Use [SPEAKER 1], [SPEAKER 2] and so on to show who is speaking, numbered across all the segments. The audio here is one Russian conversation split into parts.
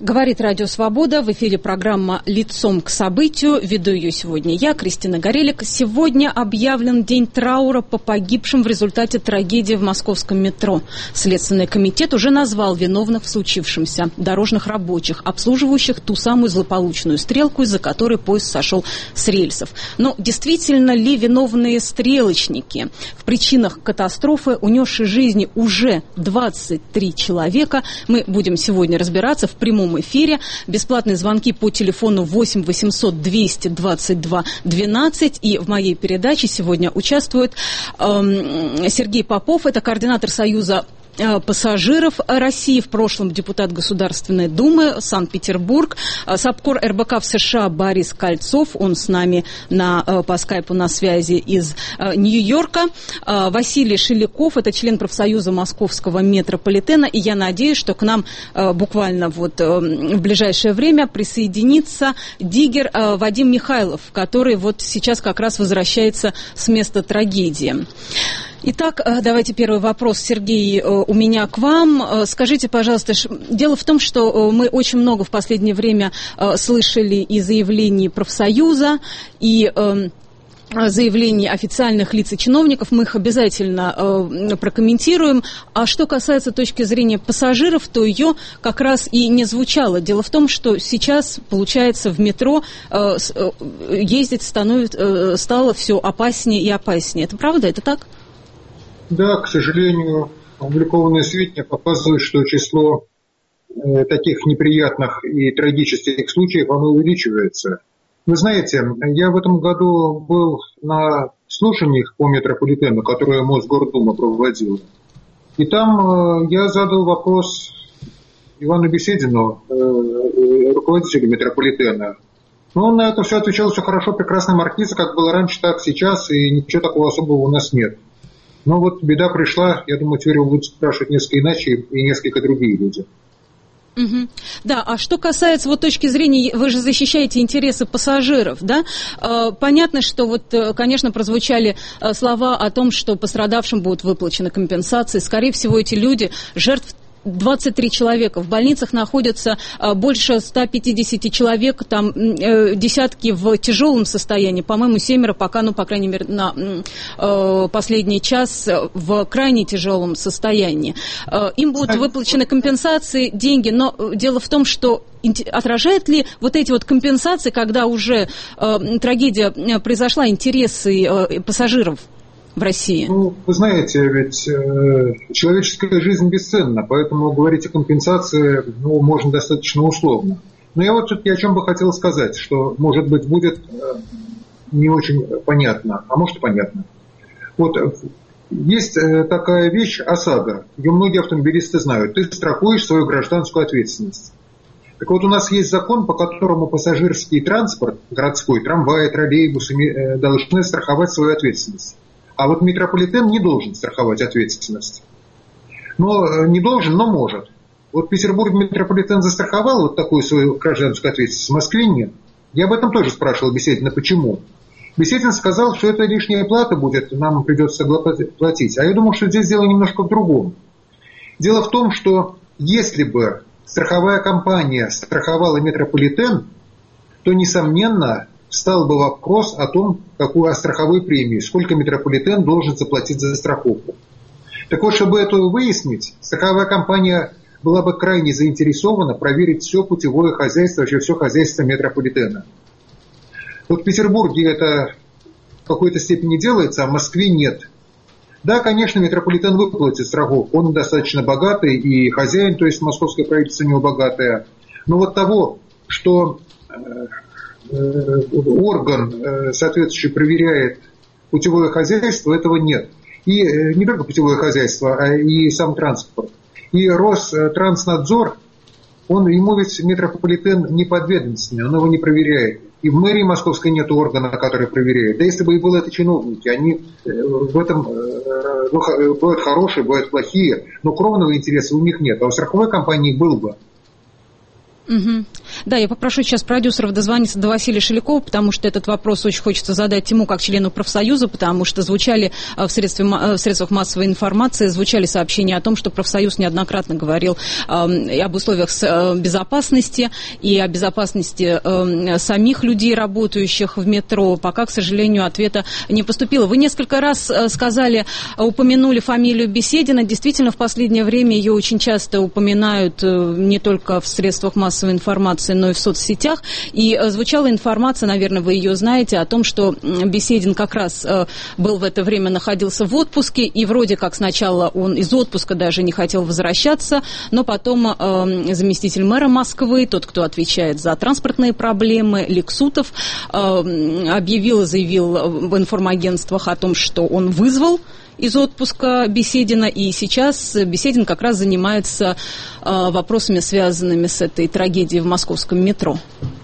[SPEAKER 1] Говорит Радио Свобода. В эфире программа «Лицом к событию». Веду ее сегодня я, Кристина Горелик. Сегодня объявлен день траура по погибшим в результате трагедии в московском метро. Следственный комитет уже назвал виновных в случившемся. Дорожных рабочих, обслуживающих ту самую злополучную стрелку, из-за которой поезд сошел с рельсов. Но действительно ли виновные стрелочники? В причинах катастрофы, унесшей жизни уже 23 человека, мы будем сегодня разбираться в прямом эфире. Бесплатные звонки по телефону 8 800 222 12. И в моей передаче сегодня участвует Сергей Попов. Это координатор Союза пассажиров России, в прошлом депутат Государственной Думы, Санкт-Петербург, САПКОР РБК в США Борис Кольцов, он с нами по скайпу на связи из Нью-Йорка, Василий Шеляков, это член профсоюза Московского метрополитена, и я надеюсь, что к нам буквально в ближайшее время присоединится диггер Вадим Михайлов, который сейчас как раз возвращается с места трагедии. Итак, давайте первый вопрос, Сергей, у меня к вам. Скажите, пожалуйста, дело в том, что мы очень много в последнее время слышали и заявлений профсоюза, и заявлений официальных лиц и чиновников, мы их обязательно прокомментируем. А что касается точки зрения пассажиров, то ее как раз и не звучало. Дело в том, что сейчас, получается, в метро ездить стало все опаснее и опаснее. Это правда? Это так?
[SPEAKER 2] Да, к сожалению, опубликованные сведения показывают, что число таких неприятных и трагических случаев, оно увеличивается. Вы знаете, я в этом году был на слушаниях по метрополитену, которые Мосгордума проводила. И там я задал вопрос Ивану Беседину, руководителю метрополитена. Но он на это все отвечал: все хорошо, прекрасная маркиза, как было раньше, так сейчас, и ничего такого особого у нас нет. Но вот беда пришла, я думаю, теперь его будут спрашивать несколько иначе и несколько другие люди.
[SPEAKER 1] Угу. Да, а что касается точки зрения, вы же защищаете интересы пассажиров, да? Понятно, что конечно, прозвучали слова о том, что пострадавшим будут выплачены компенсации. Скорее всего, эти люди, жертв 23 человека. В больницах находятся больше 150 человек, там десятки в тяжелом состоянии. По-моему, 7 пока, по крайней мере, на последний час в крайне тяжелом состоянии. Им будут выплачены компенсации, деньги, но дело в том, что отражает ли эти компенсации, когда уже трагедия произошла, интересы пассажиров в России?
[SPEAKER 2] Вы знаете, ведь человеческая жизнь бесценна, поэтому говорить о компенсации можно достаточно условно. Но я о чем бы хотел сказать, что, может быть, будет не очень понятно, а может и понятно. Есть такая вещь ОСАГО, ее многие автомобилисты знают. Ты страхуешь свою гражданскую ответственность. Так вот, у нас есть закон, по которому пассажирский транспорт, городской, трамваи, троллейбусы должны страховать свою ответственность. А метрополитен не должен страховать ответственность. Не должен, но может. В Петербурге метрополитен застраховал такую свою гражданскую ответственность, в Москве нет. Я об этом тоже спрашивал Беседина, почему. Беседин сказал, что это лишняя плата будет, нам придется платить. А я думаю, что здесь дело немножко в другом. Дело в том, что если бы страховая компания страховала метрополитен, то, несомненно, встал бы вопрос о том, какую страховую премию, сколько метрополитен должен заплатить за страховку. Так вот, чтобы это выяснить, страховая компания была бы крайне заинтересована проверить все путевое хозяйство, вообще все хозяйство метрополитена. В Петербурге это в какой-то степени делается, а в Москве нет. Да, конечно, метрополитен выплатит страховку, он достаточно богатый, и хозяин, то есть московское правительство, у него богатое. Но того, что орган соответствующий проверяет путевое хозяйство, этого нет. И не только путевое хозяйство, а и сам транспорт. И Ространснадзор, ему ведь метрополитен не подведомственный, он его не проверяет. И в мэрии московской нет органа, который проверяет. Да если бы и было это чиновники, они в этом бывают хорошие, бывают плохие, но кровного интереса у них нет. А у страховой компании был бы.
[SPEAKER 1] Угу. Да, я попрошу сейчас продюсеров дозвониться до Василия Шелякова, потому что этот вопрос очень хочется задать ему как члену профсоюза, потому что звучали в средствах массовой информации, звучали сообщения о том, что профсоюз неоднократно говорил и об условиях безопасности, и о безопасности самих людей, работающих в метро. Пока, к сожалению, ответа не поступило. Вы несколько раз упомянули фамилию Беседина. Действительно, в последнее время ее очень часто упоминают не только в средствах массовой информации, но и в соцсетях. И звучала информация, наверное, вы ее знаете, о том, что Беседин как раз был в это время, находился в отпуске, и вроде как сначала он из отпуска даже не хотел возвращаться, но потом заместитель мэра Москвы, тот, кто отвечает за транспортные проблемы, Лексутов, заявил в информагентствах о том, что он вызвал из отпуска Беседина, и сейчас Беседин как раз занимается вопросами, связанными с этой трагедией в московском метро.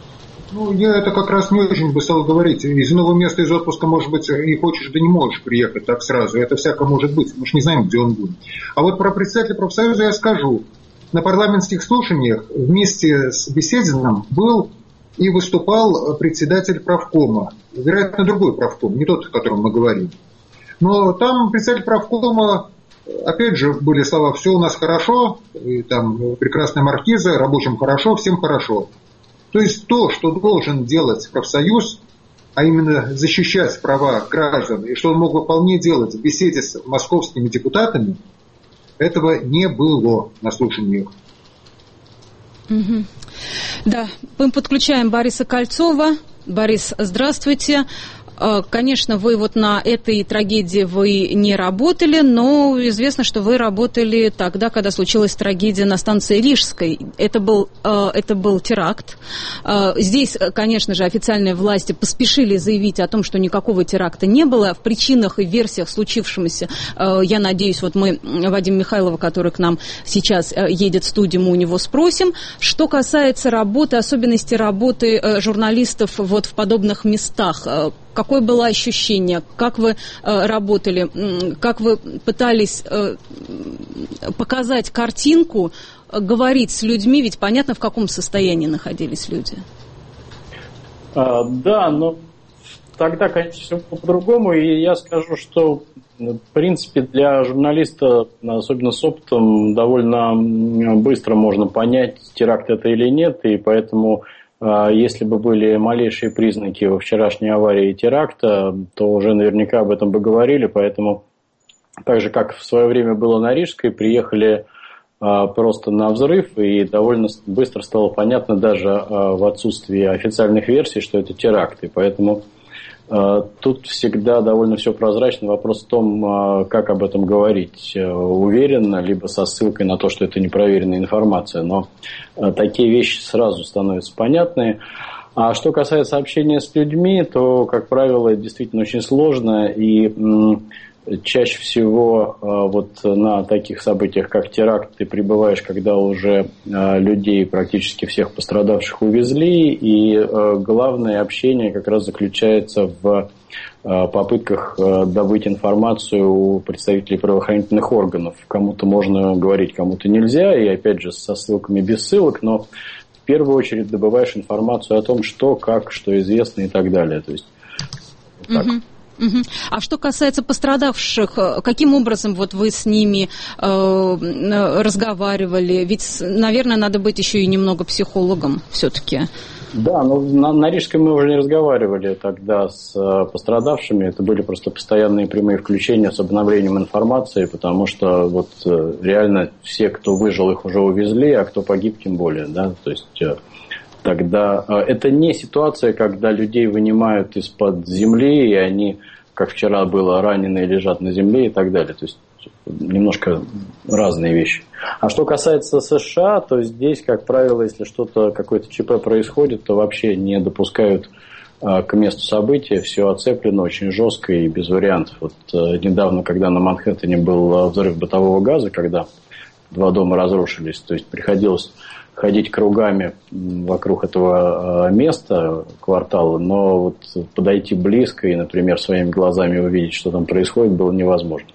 [SPEAKER 2] Я это как раз не очень бы стал говорить. Из иного места из отпуска, может быть, и хочешь, да не можешь приехать так сразу. Это всяко может быть. Мы же не знаем, где он будет. А вот про председателя профсоюза я скажу. На парламентских слушаниях вместе с Бесединым был и выступал председатель правкома. Вероятно, другой правком, не тот, о котором мы говорим. Но там председатель правкома, опять же, были слова «все у нас хорошо», и там прекрасная маркиза, рабочим хорошо, всем хорошо. То есть то, что должен делать профсоюз, а именно защищать права граждан, и что он мог бы вполне делать в беседе с московскими депутатами, этого не было на слушаниях.
[SPEAKER 1] Угу. Да, мы подключаем Бориса Кольцова. Борис, здравствуйте. Конечно, вы вот на этой трагедии вы не работали, но известно, что вы работали тогда, когда случилась трагедия на станции Рижской. Это был теракт. Здесь, конечно же, официальные власти поспешили заявить о том, что никакого теракта не было. В причинах и версиях случившемуся, я надеюсь, вот мы Вадима Михайлова, который к нам сейчас едет в студию, мы у него спросим. Что касается работы, особенностей работы журналистов вот в подобных местах, какое было ощущение? Как вы работали? Как вы пытались показать картинку, говорить с людьми? Ведь понятно, в каком состоянии находились люди.
[SPEAKER 3] Да, но тогда, конечно, все по-другому. И я скажу, что, в принципе, для журналиста, особенно с опытом, довольно быстро можно понять, теракт это или нет. И поэтому... Если бы были малейшие признаки во вчерашней аварии и теракта, то уже наверняка об этом бы говорили. Поэтому, так же, как в свое время было на Рижской, приехали просто на взрыв, и довольно быстро стало понятно даже в отсутствии официальных версий, что это теракт. И поэтому тут всегда довольно все прозрачно. Вопрос в том, как об этом говорить уверенно, либо со ссылкой на то, что это непроверенная информация. Но такие вещи сразу становятся понятны. А что касается общения с людьми, то, как правило, это действительно очень сложно. И чаще всего вот на таких событиях, как теракт, ты прибываешь, когда уже людей, практически всех пострадавших, увезли. И главное общение как раз заключается в попытках добыть информацию у представителей правоохранительных органов. Кому-то можно говорить, кому-то нельзя. И опять же со ссылками без ссылок, но в первую очередь добываешь информацию о том, что, как, что известно и так далее. То есть так.
[SPEAKER 1] А что касается пострадавших, каким образом вот вы с ними разговаривали? Ведь, наверное, надо быть еще и немного психологом все-таки.
[SPEAKER 3] Да, но на Рижской мы уже не разговаривали тогда с пострадавшими. Это были просто постоянные прямые включения с обновлением информации, потому что вот реально все, кто выжил, их уже увезли, а кто погиб, тем более. Да? То есть тогда это не ситуация, когда людей вынимают из-под земли, и они, как вчера было, раненые лежат на земле и так далее. То есть немножко разные вещи. А что касается США, то здесь, как правило, если что-то, какое-то ЧП происходит, то вообще не допускают к месту события. Все оцеплено очень жестко и без вариантов. Вот недавно, когда на Манхэттене был взрыв бытового газа, когда 2 дома разрушились, то есть приходилось ходить кругами вокруг этого места, квартала, но вот подойти близко и, например, своими глазами увидеть, что там происходит, было невозможно.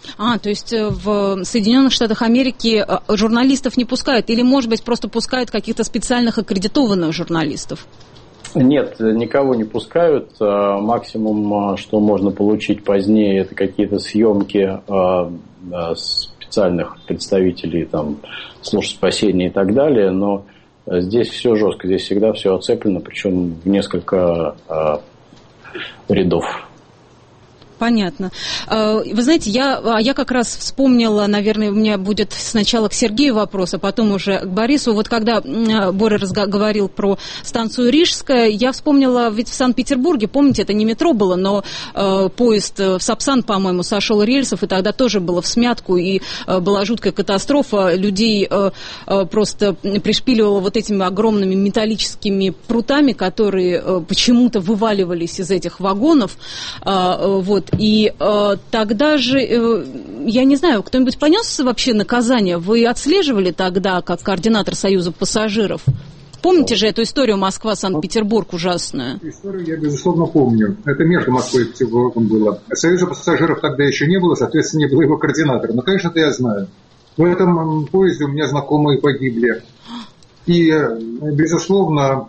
[SPEAKER 1] То есть в Соединенных Штатах Америки журналистов не пускают? Или, может быть, просто пускают каких-то специальных аккредитованных журналистов?
[SPEAKER 3] Нет, никого не пускают. Максимум, что можно получить позднее, это какие-то съемки специальных представителей там, служб спасения и так далее. Но здесь все жестко, здесь всегда все оцеплено, причем в несколько рядов.
[SPEAKER 1] Понятно. Вы знаете, я как раз вспомнила, наверное, у меня будет сначала к Сергею вопрос, а потом уже к Борису. Вот когда Боря говорил про станцию Рижская, я вспомнила, ведь в Санкт-Петербурге, помните, это не метро было, но поезд в Сапсан, по-моему, сошел рельсов, и тогда тоже было всмятку, и была жуткая катастрофа. Людей просто пришпиливало вот этими огромными металлическими прутами, которые почему-то вываливались из этих вагонов. Вот. И тогда же, я не знаю, кто-нибудь понес вообще наказание? Вы отслеживали тогда, как координатор Союза пассажиров? Помните же эту историю Москва-Санкт-Петербург ужасную?
[SPEAKER 2] Историю я, безусловно, помню. Это между Москвой и Петербургом было. Союза пассажиров тогда еще не было, соответственно, не было его координатора. Но, конечно, это я знаю. В этом поезде у меня знакомые погибли. И, безусловно,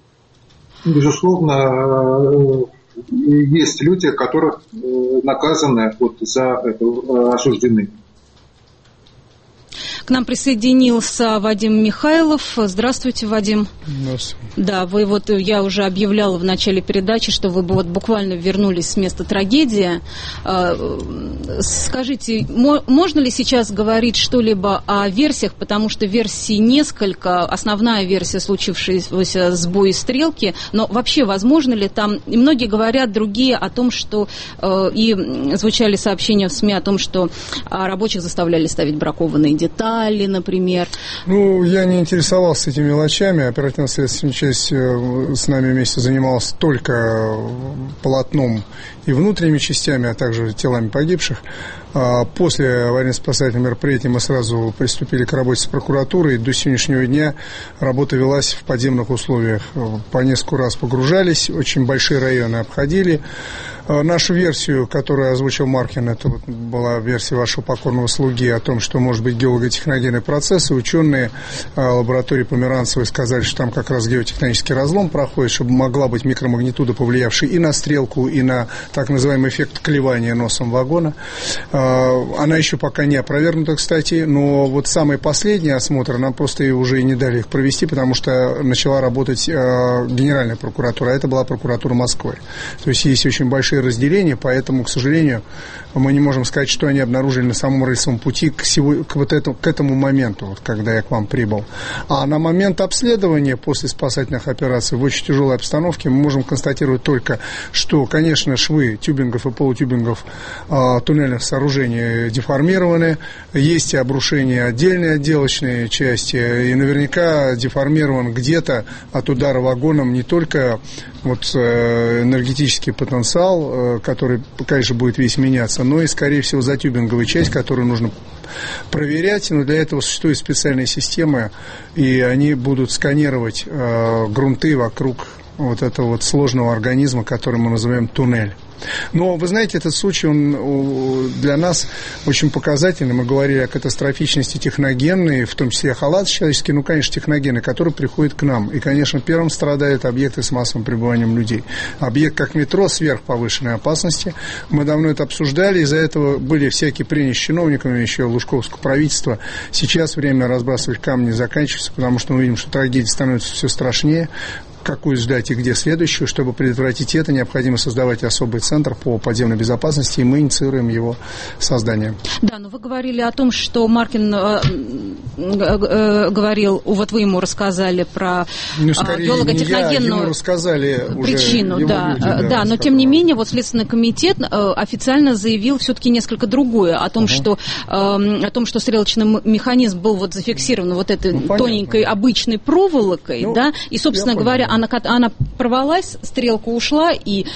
[SPEAKER 2] есть люди, которых наказаны вот за это, осуждены.
[SPEAKER 1] К нам присоединился Вадим Михайлов. Здравствуйте, Вадим.
[SPEAKER 4] Здравствуйте.
[SPEAKER 1] Да, вы вот, я уже объявляла в начале передачи, что вы вот буквально вернулись с места трагедии. Скажите, можно ли сейчас говорить что-либо о версиях, потому что версий несколько, основная версия случившегося сбоя стрелки, но вообще возможно ли там, и многие говорят, другие о том, что, и звучали сообщения в СМИ о том, что рабочих заставляли ставить бракованные детали, например.
[SPEAKER 4] Ну, я не интересовался этими мелочами. Оперативно-следственная часть с нами вместе занималась только полотном и внутренними частями, а также телами погибших. После аварийно-спасательных мероприятий мы сразу приступили к работе с прокуратурой. До сегодняшнего дня работа велась в подземных условиях. По несколько раз погружались, очень большие районы обходили. Нашу версию, которую озвучил Маркин, это вот была версия вашего покорного слуги о том, что может быть геологотехногенный процесс, и ученые лаборатории Померанцевой сказали, что там как раз геотехнический разлом проходит, чтобы могла быть микромагнитуда, повлиявшая и на стрелку, и на так называемый эффект клевания носом вагона. Она еще пока не опровергнута, кстати, но вот самый последний осмотр, нам просто уже и не дали их провести, потому что начала работать Генеральная прокуратура, а это была прокуратура Москвы. То есть есть очень большие разделения, поэтому, к сожалению, мы не можем сказать, что они обнаружили на самом рельсовом пути к этому моменту, вот, когда я к вам прибыл. А на момент обследования после спасательных операций в очень тяжелой обстановке мы можем констатировать только, что, конечно, швы тюбингов и полутюбингов туннельных сооружений деформированы, есть и обрушения отдельной отделочной части, и наверняка деформирован где-то от удара вагоном не только вот энергетический потенциал, который, конечно, будет весь меняться, но и, скорее всего, затюбинговая часть, которую нужно проверять, но для этого существуют специальные системы, и они будут сканировать грунты вокруг вот этого вот сложного организма, который мы называем туннель. Но, вы знаете, этот случай, он для нас очень показательный. Мы говорили о катастрофичности техногенной, в том числе халат человеческий, ну, конечно, техногенный, который приходит к нам. И, конечно, первым страдают объекты с массовым пребыванием людей. Объект, как метро, сверхповышенной опасности. Мы давно это обсуждали, из-за этого были всякие прения с чиновниками еще лужковского правительства. Сейчас время разбрасывать камни заканчивается, потому что мы видим, что трагедии становятся все страшнее. Какую ждать и где следующую. Чтобы предотвратить это, необходимо создавать особый центр по подземной безопасности, и мы инициируем его создание.
[SPEAKER 1] Да, но вы говорили о том, что Маркин говорил, вот вы ему рассказали про геологотехногенную причину. Да, но тем не менее, вот Следственный комитет официально заявил все-таки несколько другое, о том, что стрелочный механизм был вот зафиксирован вот этой тоненькой обычной проволокой, да, и, собственно говоря, она порвалась, стрелка ушла, и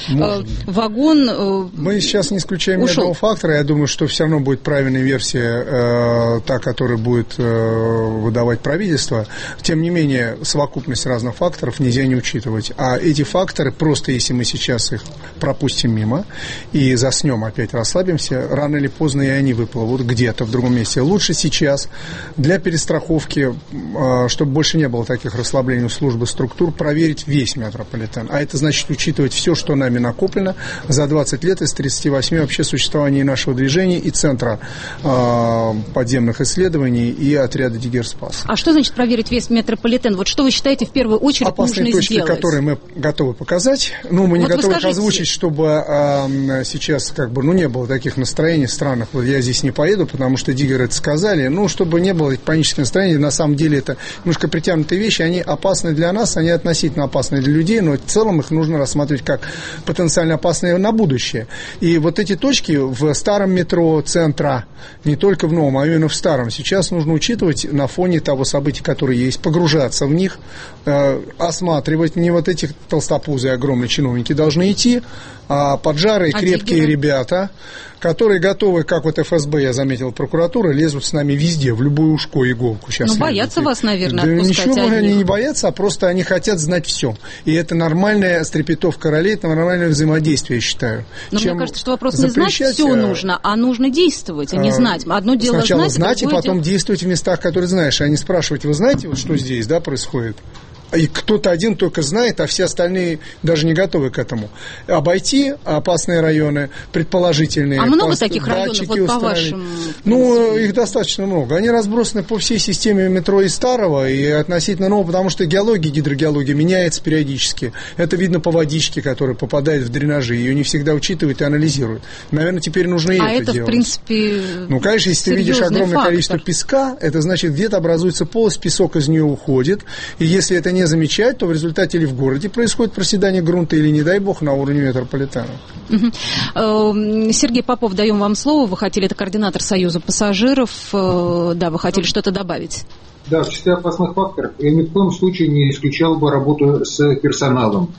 [SPEAKER 1] вагон
[SPEAKER 4] Мы сейчас не исключаем
[SPEAKER 1] ушел.
[SPEAKER 4] Одного фактора. Я думаю, что все равно будет правильная версия, та, которая будет выдавать правительство. Тем не менее, совокупность разных факторов нельзя не учитывать. А эти факторы, просто если мы сейчас их пропустим мимо и заснем, опять расслабимся, рано или поздно и они выплывут где-то в другом месте. Лучше сейчас для перестраховки, чтобы больше не было таких расслаблений у службы структур, проверить весь метрополитен. А это значит учитывать все, что нами накоплено за 20 лет из 38 вообще существования нашего движения и Центра подземных исследований и отряда Диггерспас.
[SPEAKER 1] А что значит проверить весь метрополитен? Вот что вы считаете в первую очередь
[SPEAKER 4] опасные
[SPEAKER 1] нужно
[SPEAKER 4] точки,
[SPEAKER 1] сделать?
[SPEAKER 4] которые мы готовы показать, но мы не
[SPEAKER 1] вот
[SPEAKER 4] готовы их озвучить, чтобы сейчас не было таких настроений странных. Вот я здесь не поеду, потому что Диггеры это сказали. Чтобы не было панических настроений, на самом деле это немножко притянутые вещи, они опасны для нас, они относительно опасны для людей, но в целом их нужно рассматривать как потенциально опасные на будущее. И вот эти точки в старом метро центра, не только в новом, а именно в старом, сейчас нужно учитывать на фоне того события, которые есть, погружаться в них, осматривать. Не вот эти толстопузые огромные чиновники должны идти, а поджарые, крепкие ребята, которые готовы, как вот ФСБ, я заметил, прокуратура, лезут с нами везде, в любое ушко иголку. Сейчас
[SPEAKER 1] боятся вас, наверное,
[SPEAKER 4] да
[SPEAKER 1] отпускать
[SPEAKER 4] ничего
[SPEAKER 1] одних.
[SPEAKER 4] Они не боятся, а просто они хотят знать все. И это нормальная стрепетовка ролей, это нормальное взаимодействие, я считаю.
[SPEAKER 1] Но мне кажется, что вопрос не знать все нужно, а нужно действовать, а не знать. Одно дело
[SPEAKER 4] сначала
[SPEAKER 1] знать,
[SPEAKER 4] и потом действовать в местах, которые знаешь. А не спрашивать, вы знаете, вот что здесь происходит? И кто-то один только знает, а все остальные даже не готовы к этому. Обойти опасные районы, предположительные.
[SPEAKER 1] А много таких районов, вот по вашим?
[SPEAKER 4] Их достаточно много. Они разбросаны по всей системе метро и старого, и относительно нового, потому что геология, гидрогеология меняется периодически. Это видно по водичке, которая попадает в дренажи. Ее не всегда учитывают и анализируют. Наверное, теперь нужно и это делать.
[SPEAKER 1] В принципе,
[SPEAKER 4] конечно, если ты видишь огромное количество песка, это значит, где-то образуется полость, песок из нее уходит. И если это не замечать, то в результате или в городе происходит проседание грунта, или, не дай бог, на уровне метрополитена.
[SPEAKER 1] Сергей Попов, даем вам слово. Вы хотели, это координатор Союза пассажиров. Да, вы хотели что-то добавить.
[SPEAKER 2] Да, в числе опасных факторов я ни в коем случае не исключал бы работу с персоналом.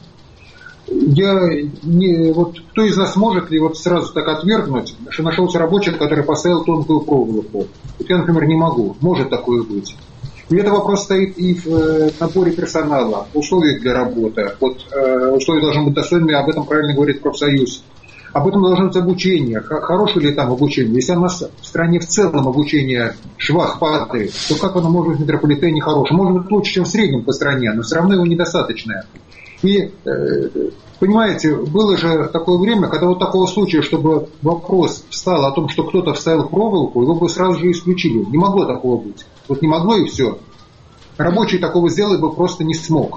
[SPEAKER 2] Кто из нас может ли сразу так отвергнуть, что нашелся рабочий, который поставил тонкую проволоку? Я, например, не могу. Может такое быть. И это вопрос стоит и в наборе персонала, условиях для работы. Условия должны быть достойными, об этом правильно говорит профсоюз. Об этом должно быть обучение. Хорошее ли там обучение? Если у нас в стране в целом обучение швах падает, то как оно может быть в метрополитене хорошее? Может быть лучше, чем в среднем по стране, но все равно его недостаточно. И, понимаете, было же такое время, когда такого случая, чтобы вопрос встал о том, что кто-то вставил проволоку, его бы сразу же исключили. Не могло такого быть. Не могло, и все. Рабочий такого сделать бы просто не смог.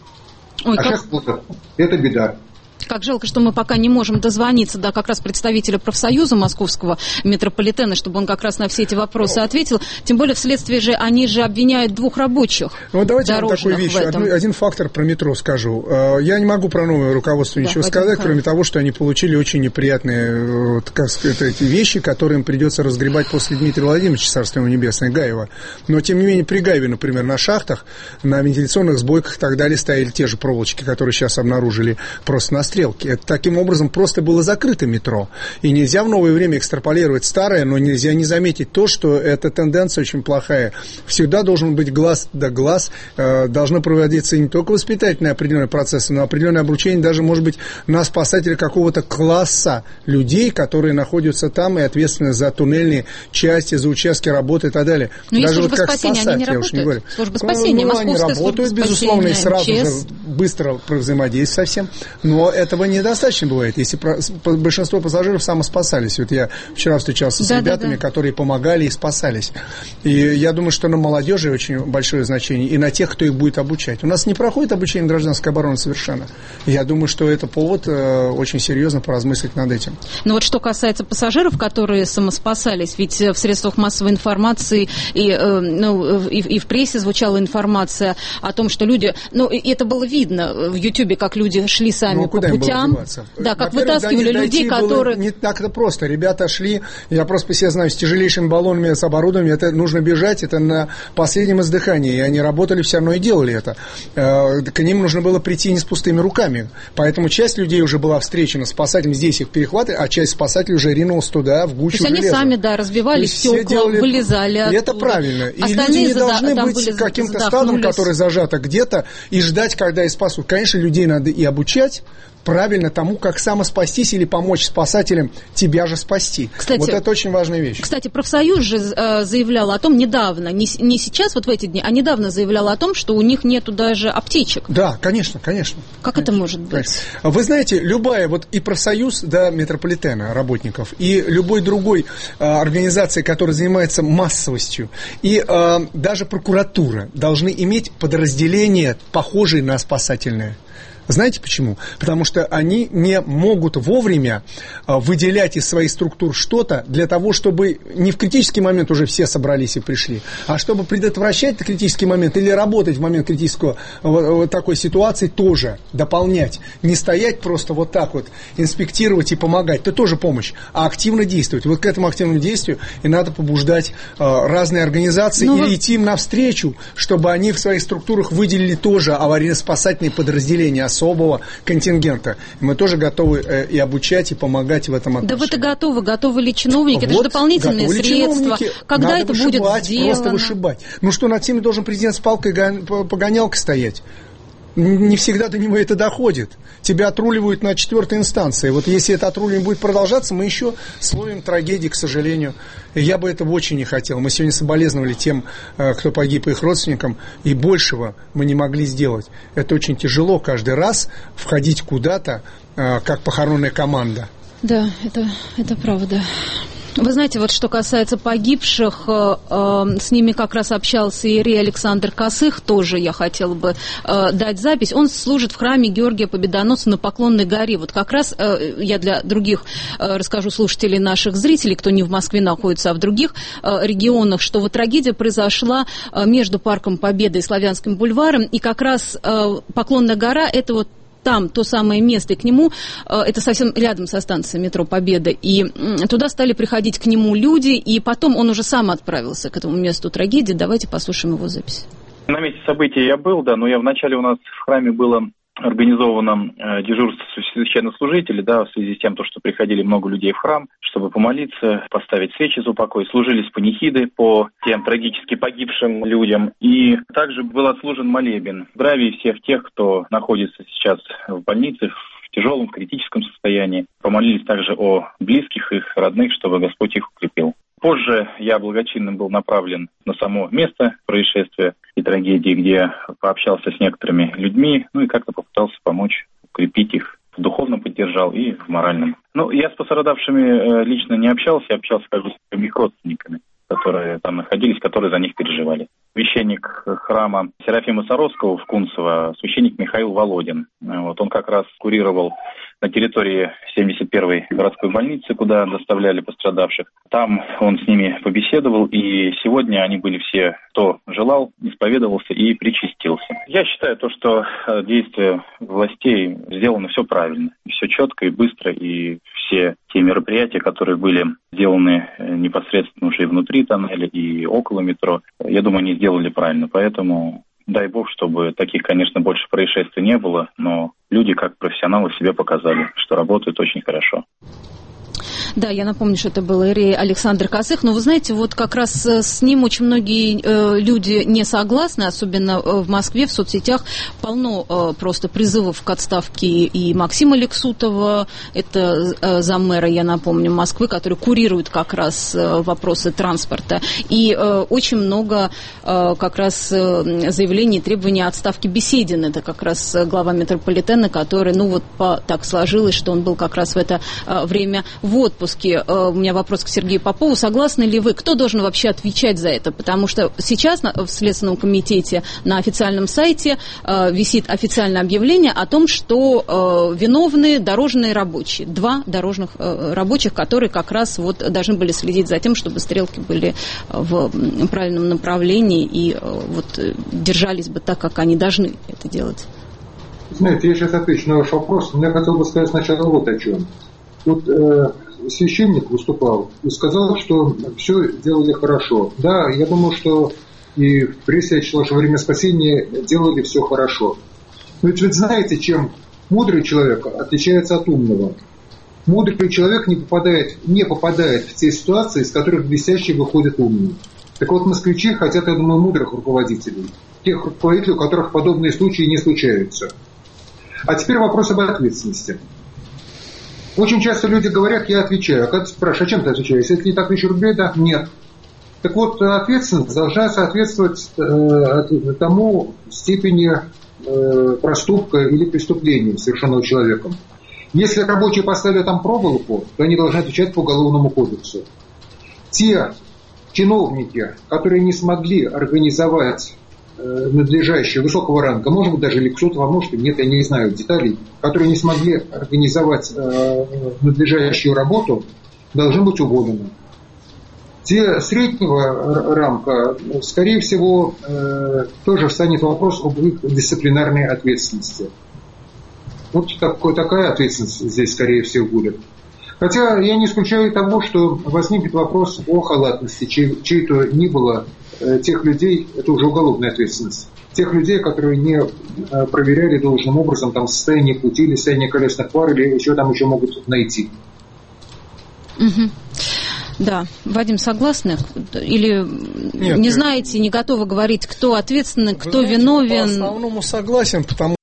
[SPEAKER 2] Сейчас это беда.
[SPEAKER 1] Как жалко, что мы пока не можем дозвониться до как раз представителя профсоюза московского метрополитена, чтобы он как раз на все эти вопросы ответил. Тем более вследствие же они же обвиняют 2 рабочих.
[SPEAKER 4] Давайте я вам такую вещь. Один фактор про метро скажу. Я не могу про новое руководство ничего сказать, кроме того, что они получили очень неприятные эти вещи, которые им придется разгребать после Дмитрия Владимировича, царство ему небесное, Гаева. Но, тем не менее, при Гаеве, например, на шахтах, на вентиляционных сбойках и так далее стояли те же проволочки, которые сейчас обнаружили просто на стрелке. Это таким образом просто было закрыто метро. И нельзя в новое время экстраполировать старое, но нельзя не заметить то, что эта тенденция очень плохая. Всегда должен быть глаз да глаз, должны проводиться не только воспитательные определенные процессы, но определенное обучение даже, может быть, на спасателя какого-то класса людей, которые находятся там и ответственны за туннельные части, за участки работы и так далее.
[SPEAKER 1] Но
[SPEAKER 4] даже
[SPEAKER 1] службы спасения, они не работают? Службы спасения,
[SPEAKER 4] они работают, безусловно, и сразу же быстро взаимодействуют со всем. Но этого недостаточно бывает, если большинство пассажиров самоспасались. Я вчера встречался с ребятами, которые помогали и спасались. И я думаю, что на молодежи очень большое значение, и на тех, кто их будет обучать. У нас не проходит обучение гражданской обороны совершенно. Я думаю, что это повод очень серьезно поразмыслить над этим.
[SPEAKER 1] Но что касается пассажиров, которые самоспасались, ведь в средствах массовой информации и в прессе звучала информация о том, что люди... это было видно в Ютьюбе, как люди шли сами по
[SPEAKER 4] им было деваться.
[SPEAKER 1] Да, как вытаскивали людей, которые...
[SPEAKER 4] Не так-то просто. Ребята шли, я просто по себе знаю, с тяжелейшими баллонами, с оборудованием, это нужно бежать, это на последнем издыхании, и они работали все равно и делали это. К ним нужно было прийти не с пустыми руками. Поэтому часть людей уже была встречена спасателями, здесь их перехваты, а часть спасателей уже ринулась туда, в гущу железа.
[SPEAKER 1] То есть они сами, да, разбивали стекла, вылезали оттуда.
[SPEAKER 4] И это правильно. И
[SPEAKER 1] остальные
[SPEAKER 4] люди не должны быть каким-то стадом, который зажато где-то, и ждать, когда их спасут. Конечно, людей надо и обучать правильно тому, как самоспастись или помочь спасателям тебя же спасти.
[SPEAKER 1] Кстати,
[SPEAKER 4] вот это очень важная вещь.
[SPEAKER 1] Кстати, профсоюз же заявлял о том недавно, не сейчас, вот в эти дни, а недавно заявлял о том, что у них нету даже аптечек.
[SPEAKER 4] Да, конечно.
[SPEAKER 1] Как это может быть?
[SPEAKER 4] Вы знаете, любая, вот и профсоюз, да, метрополитена работников, и любой другой организации, которая занимается массовостью, и даже прокуратура должны иметь подразделения, похожие на спасательное. Знаете почему? Потому что они не могут вовремя выделять из своих структур что-то для того, чтобы не в критический момент уже все собрались и пришли, а чтобы предотвращать критический момент или работать в момент критического вот такой ситуации тоже, дополнять. Не стоять просто вот так вот, инспектировать и помогать. Это тоже помощь, а активно действовать. Вот к этому активному действию и надо побуждать разные организации или идти им навстречу, чтобы они в своих структурах выделили тоже аварийно-спасательные подразделения особого контингента. Мы тоже готовы и обучать, и помогать в этом отношении.
[SPEAKER 1] Да вы-то готовы ли чиновники? Это же дополнительные средства. Когда это будет сделано?
[SPEAKER 4] Просто вышибать. Ну что, над всеми должен президент с палкой погонялкой стоять? Не всегда до него это доходит. Тебя отруливают на 4-й инстанции. Вот если это отруливание будет продолжаться, мы еще словим трагедии, к сожалению. И я бы этого очень не хотел. Мы сегодня соболезновали тем, кто погиб, и их родственникам, и большего мы не могли сделать. Это очень тяжело каждый раз входить куда-то, как похоронная команда.
[SPEAKER 1] Да, это правда. Вы знаете, вот что касается погибших, с ними как раз общался иерей Александр Косых, тоже я хотела бы дать запись. Он служит в храме Георгия Победоносца на Поклонной горе. Вот как раз я для других расскажу слушателей, наших зрителей, кто не в Москве находится, а в других регионах, что вот трагедия произошла между Парком Победы и Славянским бульваром, и как раз Поклонная гора – это вот там то самое место, и к нему, это совсем рядом со станцией метро Победа, и туда стали приходить к нему люди, и потом он уже сам отправился к этому месту трагедии. Давайте послушаем его запись.
[SPEAKER 5] На месте событий я был, да, но вначале у нас в храме было организовано дежурство священнослужителей, да, в связи с тем, что приходили много людей в храм, чтобы помолиться, поставить свечи за упокой, служились панихиды по тем трагически погибшим людям, и также был отслужен молебен в здравии всех тех, кто находится сейчас в больнице, в тяжелом, в критическом состоянии. Помолились также о близких их, родных, чтобы Господь их укрепил. Позже я благочинно был направлен на само место происшествия и трагедии, где пообщался с некоторыми людьми, и как-то попытался помочь, укрепить их, духовно поддержал и в моральном. Я с пострадавшими лично не общался, я общался как бы с их родственниками, которые там находились, которые за них переживали. Священник храма Серафима Саровского в Кунцево, священник Михаил Володин. Он как раз курировал на территории 71-й городской больницы, куда доставляли пострадавших. Там он с ними побеседовал, и сегодня они были все, кто желал, исповедовался и причастился. Я считаю, что действия властей сделано все правильно, все четко и быстро, и все те мероприятия, которые были сделаны непосредственно уже и внутри тоннеля, и около метро, я думаю, они сделали правильно. Поэтому дай бог, чтобы таких, конечно, больше происшествий не было, но люди, как профессионалы, себе показали, что работают очень хорошо.
[SPEAKER 1] Да, я напомню, что это был иерей Александр Косых, но вы знаете, вот как раз с ним очень многие люди не согласны, особенно в Москве, в соцсетях полно просто призывов к отставке и Максима Лексутова, это заммэра, я напомню, Москвы, который курирует как раз вопросы транспорта, и очень много как раз заявлений и требований отставки Беседина, это как раз глава метрополитена, который, так сложилось, что он был как раз в это время в отпуске. У меня вопрос к Сергею Попову. Согласны ли вы, кто должен вообще отвечать за это? Потому что сейчас в Следственном комитете на официальном сайте висит официальное объявление о том, что виновны дорожные рабочие. 2 дорожных рабочих, которые как раз должны были следить за тем, чтобы стрелки были в правильном направлении и держались бы так, как они должны это делать.
[SPEAKER 2] Знаете, я сейчас отвечу на ваш вопрос, но я хотел бы сказать сначала вот о чем. Тут священник выступал и сказал, что все делали хорошо. Да, я думаю, что и в прессе я читал, что во время спасения делали все хорошо. Но ведь вы знаете, чем мудрый человек отличается от умного. Мудрый человек не попадает в те ситуации, из которых блестяще выходят умные. Так вот, москвичи хотят, я думаю, мудрых руководителей. Тех руководителей, у которых подобные случаи не случаются. А теперь вопрос об ответственности. Очень часто люди говорят, я отвечаю. А когда ты спрашиваешь, а чем ты отвечаешь? Если не так 1000 рублей, да? Нет. Так вот, ответственность должна соответствовать тому степени проступка или преступления, совершенного человеком. Если рабочие поставили там проволоку, то они должны отвечать по Уголовному кодексу. Те чиновники, которые не смогли организовать надлежащего высокого ранга, может быть, даже или кто-то, а может, нет, я не знаю деталей, которые не смогли организовать надлежащую работу, должны быть уволены. Те среднего рамка, скорее всего, тоже встанет вопрос об их дисциплинарной ответственности. Вот такая ответственность здесь, скорее всего, будет. Хотя я не исключаю того, что возникнет вопрос о халатности чьей-то ни было тех людей, это уже уголовная ответственность, тех людей, которые не проверяли должным образом там состояние пути или состояние колесных пар, или еще там еще могут найти.
[SPEAKER 1] Угу. Да, Вадим, согласны? Или нет, не знаете, не готовы говорить, кто ответственный, кто виновен?
[SPEAKER 4] По основному согласен, потому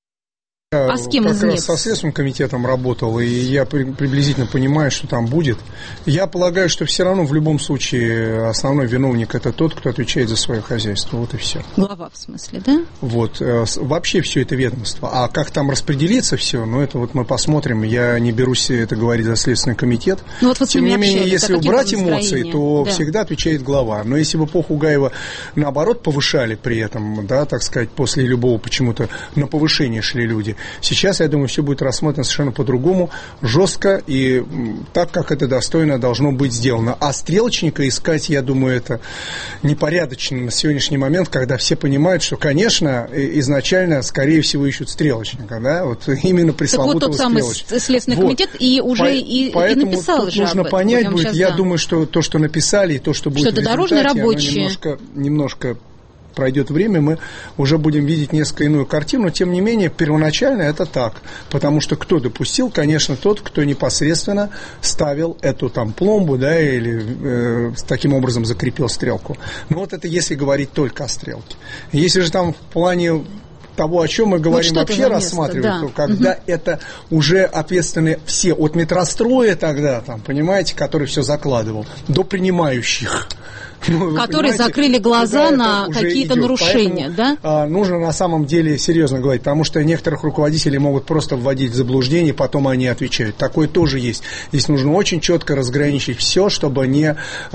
[SPEAKER 1] а с кем
[SPEAKER 4] как
[SPEAKER 1] из
[SPEAKER 4] раз со Следственным комитетом работал, и я приблизительно понимаю, что там будет. Я полагаю, что все равно в любом случае основной виновник – это тот, кто отвечает за свое хозяйство. Вот и все.
[SPEAKER 1] Глава, в смысле, да?
[SPEAKER 4] Вот. Вообще все это ведомство. А как там распределится все, ну, это вот мы посмотрим. Я не берусь это говорить за Следственный комитет.
[SPEAKER 1] Ну, вот
[SPEAKER 4] тем не менее, если убрать эмоции, то да, всегда отвечает глава. Но если бы эпоху Гаева, наоборот, повышали при этом, да, так сказать, после любого почему-то на повышение шли люди, сейчас, я думаю, все будет рассмотрено совершенно по-другому, жестко и так, как это достойно должно быть сделано. А стрелочника искать, я думаю, это непорядочно на сегодняшний момент, когда все понимают, что, конечно, изначально, скорее всего, ищут стрелочника, да, вот именно пресловутого стрелочника.
[SPEAKER 1] Так вот тот самый Следственный комитет и уже и написал
[SPEAKER 4] тут же нужно понять будет, я думаю, что то, что написали, и то, что будет в результате,
[SPEAKER 1] дорожные рабочие.
[SPEAKER 4] Немножко пройдет время, мы уже будем видеть несколько иную картину, но тем не менее первоначально это так, потому что кто допустил, конечно, тот, кто непосредственно ставил эту там пломбу, да, или таким образом закрепил стрелку. Но вот это если говорить только о стрелке. Если же там в плане того, о чем мы говорим, вот вообще рассматривать, да, то когда это уже ответственны все, от метростроя тогда, там, понимаете, который все закладывал, до принимающих.
[SPEAKER 1] Которые закрыли глаза на какие-то нарушения,
[SPEAKER 4] поэтому, да? Нужно на самом деле серьезно говорить, потому что некоторых руководителей могут просто вводить в заблуждение, потом они отвечают. Такое тоже есть. Здесь нужно очень четко разграничить все, чтобы не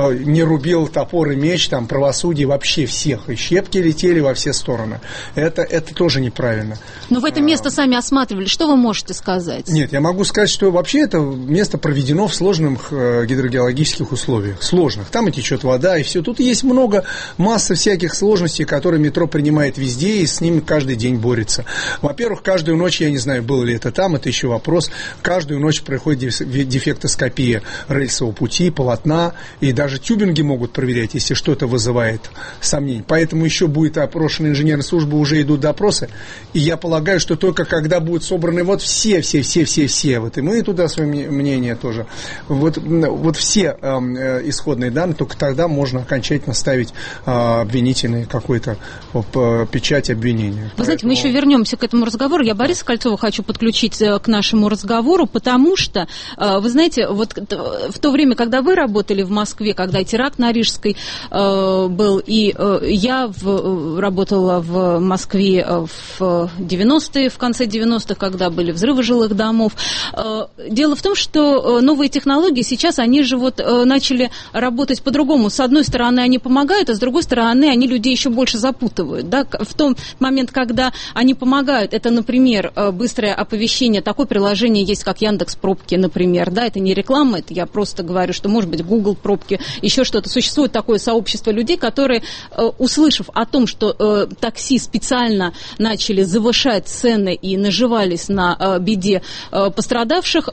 [SPEAKER 4] рубил топор и меч, там, правосудие вообще всех. И щепки летели во все стороны. Это тоже неправильно.
[SPEAKER 1] Но вы это место сами осматривали. Что вы можете сказать?
[SPEAKER 4] Нет, я могу сказать, что вообще это место проведено в сложных гидрогеологических условиях. Сложных. Там и течет вода, и все. Тут есть масса всяких сложностей, которые метро принимает везде, и с ними каждый день борется. Во-первых, каждую ночь, я не знаю, было ли это там, это еще вопрос, каждую ночь происходит дефектоскопия рельсового пути, полотна, и даже тюбинги могут проверять, если что-то вызывает сомнений. Поэтому еще будет опрошена инженерная служба, уже идут допросы, и я полагаю, что только когда будут собраны вот все, вот и мы туда свое мнение тоже, вот все исходные данные, только тогда можно окончательно ставить обвинительный какой-то печать обвинения.
[SPEAKER 1] Вы знаете, мы еще вернемся к этому разговору. Я Бориса Кольцова хочу подключить к нашему разговору, потому что, вы знаете, вот в то время, когда вы работали в Москве, когда теракт на Рижской был, и я работала в Москве в 90-е, в конце 90-х, когда были взрывы жилых домов. Дело в том, что новые технологии сейчас, они же вот начали работать по-другому. С одной стороны, стороны, они помогают, а с другой стороны, они людей еще больше запутывают. Да? В том момент, когда они помогают, это, например, быстрое оповещение, такое приложение есть, как Яндекс.Пробки, например. Да? Это не реклама, это я просто говорю, что, может быть, Google Пробки, еще что-то. Существует такое сообщество людей, которые, услышав о том, что такси специально начали завышать цены и наживались на беде пострадавших,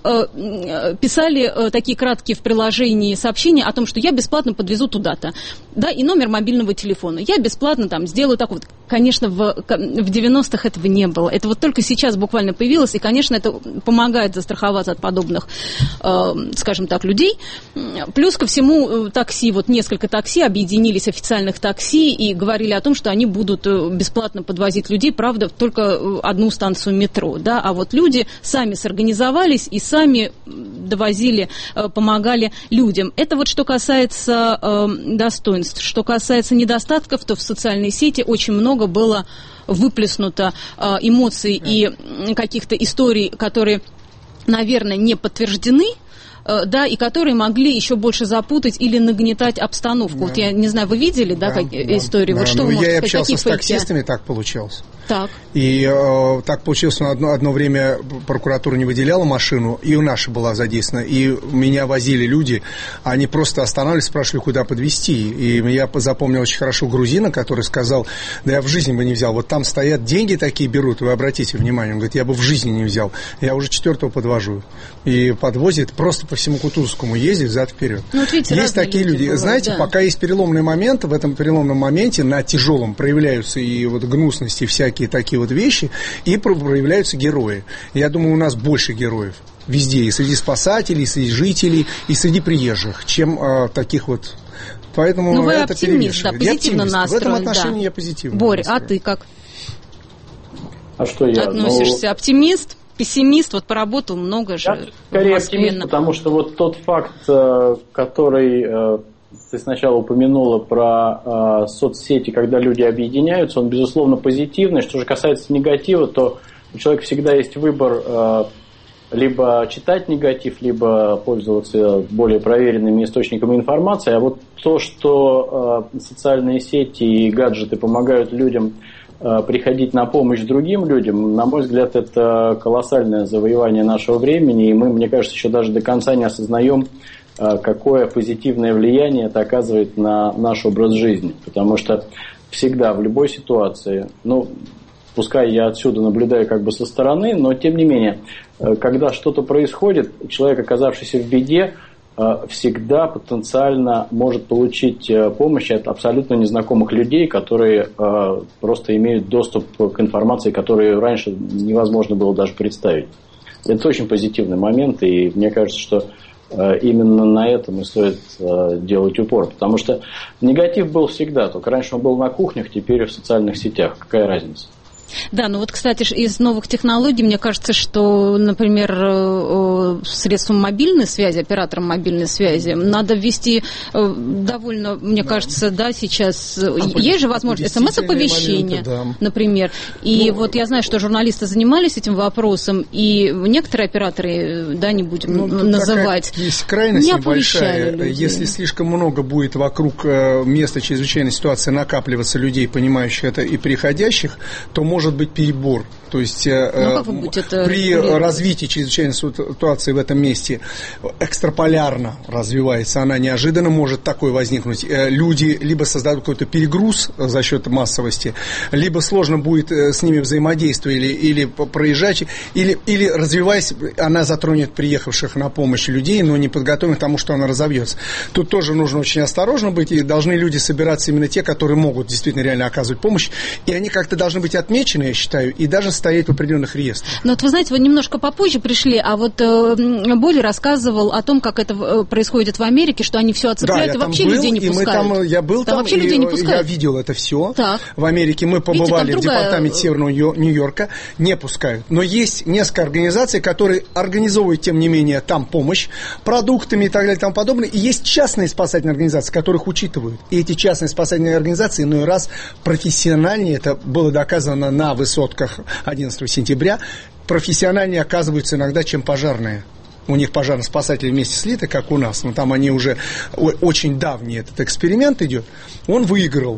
[SPEAKER 1] писали такие краткие в приложении сообщения о том, что я бесплатно подвезу туда-то, да, и номер мобильного телефона. Я бесплатно там сделаю так вот. Конечно, в 90-х этого не было. Это вот только сейчас буквально появилось, и, конечно, это помогает застраховаться от подобных, скажем так, людей. Плюс ко всему такси, вот несколько такси объединились, официальных такси, и говорили о том, что они будут бесплатно подвозить людей, правда, только одну станцию метро, да, а вот люди сами сорганизовались и сами довозили, помогали людям. Это вот что касается достоинств. Что касается недостатков, то в социальной сети очень много было выплеснуто эмоций и каких-то историй, которые, наверное, не подтверждены, да, и которые могли еще больше запутать или нагнетать обстановку. Да. Вот я не знаю, вы видели, да, историю?
[SPEAKER 4] Да,
[SPEAKER 1] вот что вы можете сказать?
[SPEAKER 4] Я общался с таксистами, так получалось.
[SPEAKER 1] Так.
[SPEAKER 4] И так получилось, что одно время прокуратура не выделяла машину, и у нашей была задействована, и меня возили люди, они просто останавливались, спрашивали, куда подвезти. И я запомнил очень хорошо грузина, который сказал, да я в жизни бы не взял, вот там стоят, деньги такие берут, вы обратите внимание, он говорит, я бы в жизни не взял, я уже 4-го подвожу. И подвозит, просто по всему Кутузовскому ездит взад-вперед.
[SPEAKER 1] Ну, вот видите,
[SPEAKER 4] есть такие люди.
[SPEAKER 1] Бывают,
[SPEAKER 4] знаете,
[SPEAKER 1] да.
[SPEAKER 4] Пока есть переломный момент, в этом переломном моменте на тяжелом проявляются и вот гнусности, всякие такие вот вещи, и проявляются герои. Я думаю, у нас больше героев везде, и среди спасателей, и среди жителей, и среди приезжих, чем таких вот. Поэтому
[SPEAKER 1] ну, вы
[SPEAKER 4] это
[SPEAKER 1] оптимист, да, позитивно настроен.
[SPEAKER 4] В этом отношении да. Я позитивно
[SPEAKER 1] Борь,
[SPEAKER 4] настроен.
[SPEAKER 1] А ты как?
[SPEAKER 3] А что я?
[SPEAKER 1] Относишься? Оптимист? Пессимист, вот поработал много же.
[SPEAKER 3] Я скорее оптимист, потому что вот тот факт, который ты сначала упомянула про соцсети, когда люди объединяются, он, безусловно, позитивный. Что же касается негатива, то у человека всегда есть выбор либо читать негатив, либо пользоваться более проверенными источниками информации. А вот то, что социальные сети и гаджеты помогают людям приходить на помощь другим людям, на мой взгляд, это колоссальное завоевание нашего времени, и мы, мне кажется, еще даже до конца не осознаем, какое позитивное влияние это оказывает на наш образ жизни. Потому что всегда, в любой ситуации, ну, пускай я отсюда наблюдаю как бы со стороны, но тем не менее, когда что-то происходит, человек, оказавшийся в беде, всегда потенциально может получить помощь от абсолютно незнакомых людей, которые просто имеют доступ к информации, которую раньше невозможно было даже представить. Это очень позитивный момент, и мне кажется, что именно на этом и стоит делать упор. Потому что негатив был всегда, только раньше он был на кухнях, теперь в социальных сетях. Какая разница?
[SPEAKER 1] Да, ну вот, кстати, из новых технологий, мне кажется, что, например, средством мобильной связи, оператором мобильной связи, надо ввести довольно, мне кажется, да, сейчас есть же возможность СМС-оповещения, да. Например. И вот я знаю, что журналисты занимались этим вопросом, и некоторые операторы, да, не будем называть,
[SPEAKER 4] есть крайность
[SPEAKER 1] не
[SPEAKER 4] небольшая.
[SPEAKER 1] людей.
[SPEAKER 4] Если слишком много будет вокруг места чрезвычайной ситуации накапливаться людей, понимающих это и приходящих, то может быть перебор. То есть при развитии чрезвычайной ситуации в этом месте экстраполярно развивается, она неожиданно может такой возникнуть. Люди либо создадут какой-то перегруз за счет массовости, либо сложно будет с ними взаимодействовать или проезжать, или развиваясь, она затронет приехавших на помощь людей, но не подготовленных к тому, что она разовьется. Тут тоже нужно очень осторожно быть, и должны люди собираться именно те, которые могут действительно реально оказывать помощь, и они как-то должны быть отмечены, я считаю, и даже стоять в определенных реестрах.
[SPEAKER 1] Но вот вы знаете, вы немножко попозже пришли, а вот Боли рассказывал о том, как это происходит в Америке, что они все оцепляют,
[SPEAKER 4] да,
[SPEAKER 1] и вообще людей не пускают.
[SPEAKER 4] Я был там,
[SPEAKER 1] вообще людей не пускают.
[SPEAKER 4] Я видел это все.
[SPEAKER 1] Так.
[SPEAKER 4] В Америке мы побывали в департаменте Северного Нью-Йорка, не пускают. Но есть несколько организаций, которые организовывают, тем не менее, там помощь продуктами и так далее и тому подобное. И есть частные спасательные организации, которых учитывают. И эти частные спасательные организации иной раз профессиональнее, это было доказано на высотках 11 сентября, профессиональнее оказываются иногда, чем пожарные. У них пожарно-спасатели вместе слиты, как у нас, но там они уже очень давний этот эксперимент идет, он выиграл.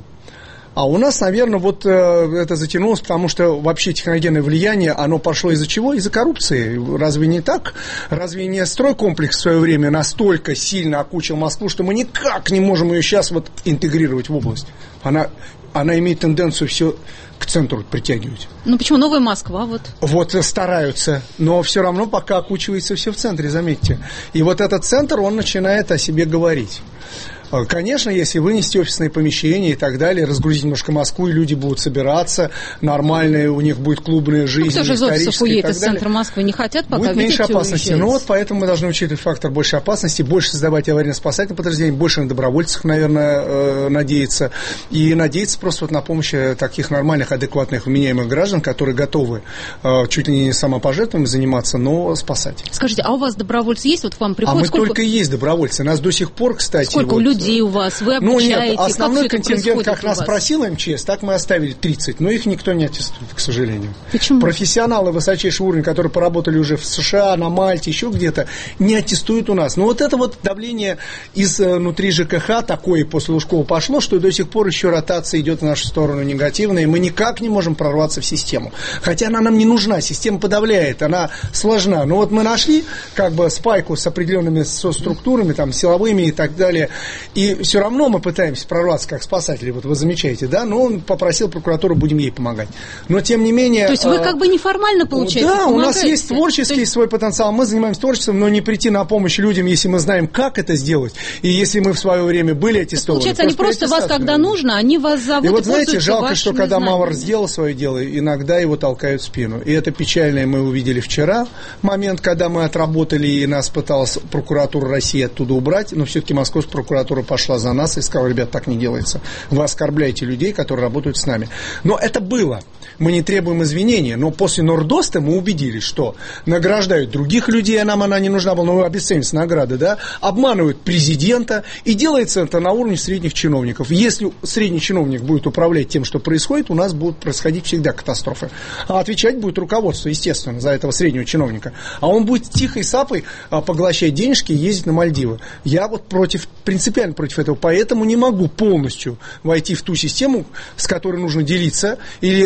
[SPEAKER 4] А у нас, наверное, вот это затянулось, потому что вообще техногенное влияние, оно пошло из-за чего? Из-за коррупции. Разве не так? Разве не стройкомплекс в свое время настолько сильно окучил Москву, что мы никак не можем ее сейчас вот интегрировать в область? Она имеет тенденцию все к центру притягивать.
[SPEAKER 1] Ну почему? Новая Москва вот.
[SPEAKER 4] Вот стараются, но все равно пока окучивается все в центре, заметьте. И вот этот центр, он начинает о себе говорить. Конечно, если вынести офисные помещения и так далее, разгрузить немножко Москву, и люди будут собираться, нормальная у них будет клубная жизнь,
[SPEAKER 1] кто же из офисов уедет из центра Москвы? Не хотят пока?
[SPEAKER 4] Будет меньше опасности. Ну вот поэтому мы должны учитывать фактор большей опасности, больше создавать аварийно-спасательные подразделения, больше на добровольцах, наверное, надеяться. И надеяться просто вот на помощь таких нормальных, адекватных, вменяемых граждан, которые готовы чуть ли не самопожертвованием заниматься, но спасать.
[SPEAKER 1] Скажите, а у вас добровольцы есть? Вот к вам приходят?
[SPEAKER 4] А мы только и есть добровольцы. Нас до сих пор, кстати...
[SPEAKER 1] Сколько людей у вас? Вы обучаете?
[SPEAKER 4] Ну нет, основной контингент, как нас
[SPEAKER 1] вас
[SPEAKER 4] просила МЧС, так мы оставили 30, но их никто не аттестует, к сожалению.
[SPEAKER 1] Почему?
[SPEAKER 4] Профессионалы высочайшего уровня, которые поработали уже в США, на Мальте, еще где-то, не аттестуют у нас. Но вот это вот давление изнутри ЖКХ такое после Лужкова пошло, что до сих пор еще ротация идет в нашу сторону негативная, и мы никак не можем прорваться в систему. Хотя она нам не нужна, система подавляет, она сложна. Но вот мы нашли как бы спайку с определенными структурами, там, силовыми и так далее, и все равно мы пытаемся прорваться как спасатели, вот вы замечаете, да, но он попросил прокуратуру, будем ей помогать. Но тем не менее...
[SPEAKER 1] То есть вы как бы неформально, получается,
[SPEAKER 4] да,
[SPEAKER 1] помогаете?
[SPEAKER 4] У нас есть творческий свой потенциал, мы занимаемся творчеством, но не прийти на помощь людям, если мы знаем, как это сделать, и если мы в свое время были аттестованы.
[SPEAKER 1] Получается, они просто вас, когда нужно, они вас зовут и
[SPEAKER 4] вот знаете, жалко, что когда
[SPEAKER 1] знаниями.
[SPEAKER 4] Мавр сделал свое дело, иногда его толкают в спину. И это печально, мы увидели вчера момент, когда мы отработали, и нас пыталась прокуратура России оттуда убрать, но все-таки Московская прокуратура пошла за нас и сказала: ребят, так не делается. Вы оскорбляете людей, которые работают с нами. Но это было. Мы не требуем извинения, но после Нордоста мы убедились, что награждают других людей, а нам она не нужна была, но обесценивается награда, да, обманывают президента, и делается это на уровне средних чиновников. Если средний чиновник будет управлять тем, что происходит, у нас будут происходить всегда катастрофы. А отвечать будет руководство, естественно, за этого среднего чиновника. А он будет тихой сапой поглощать денежки и ездить на Мальдивы. Я вот принципиально против этого, поэтому не могу полностью войти в ту систему, с которой нужно делиться,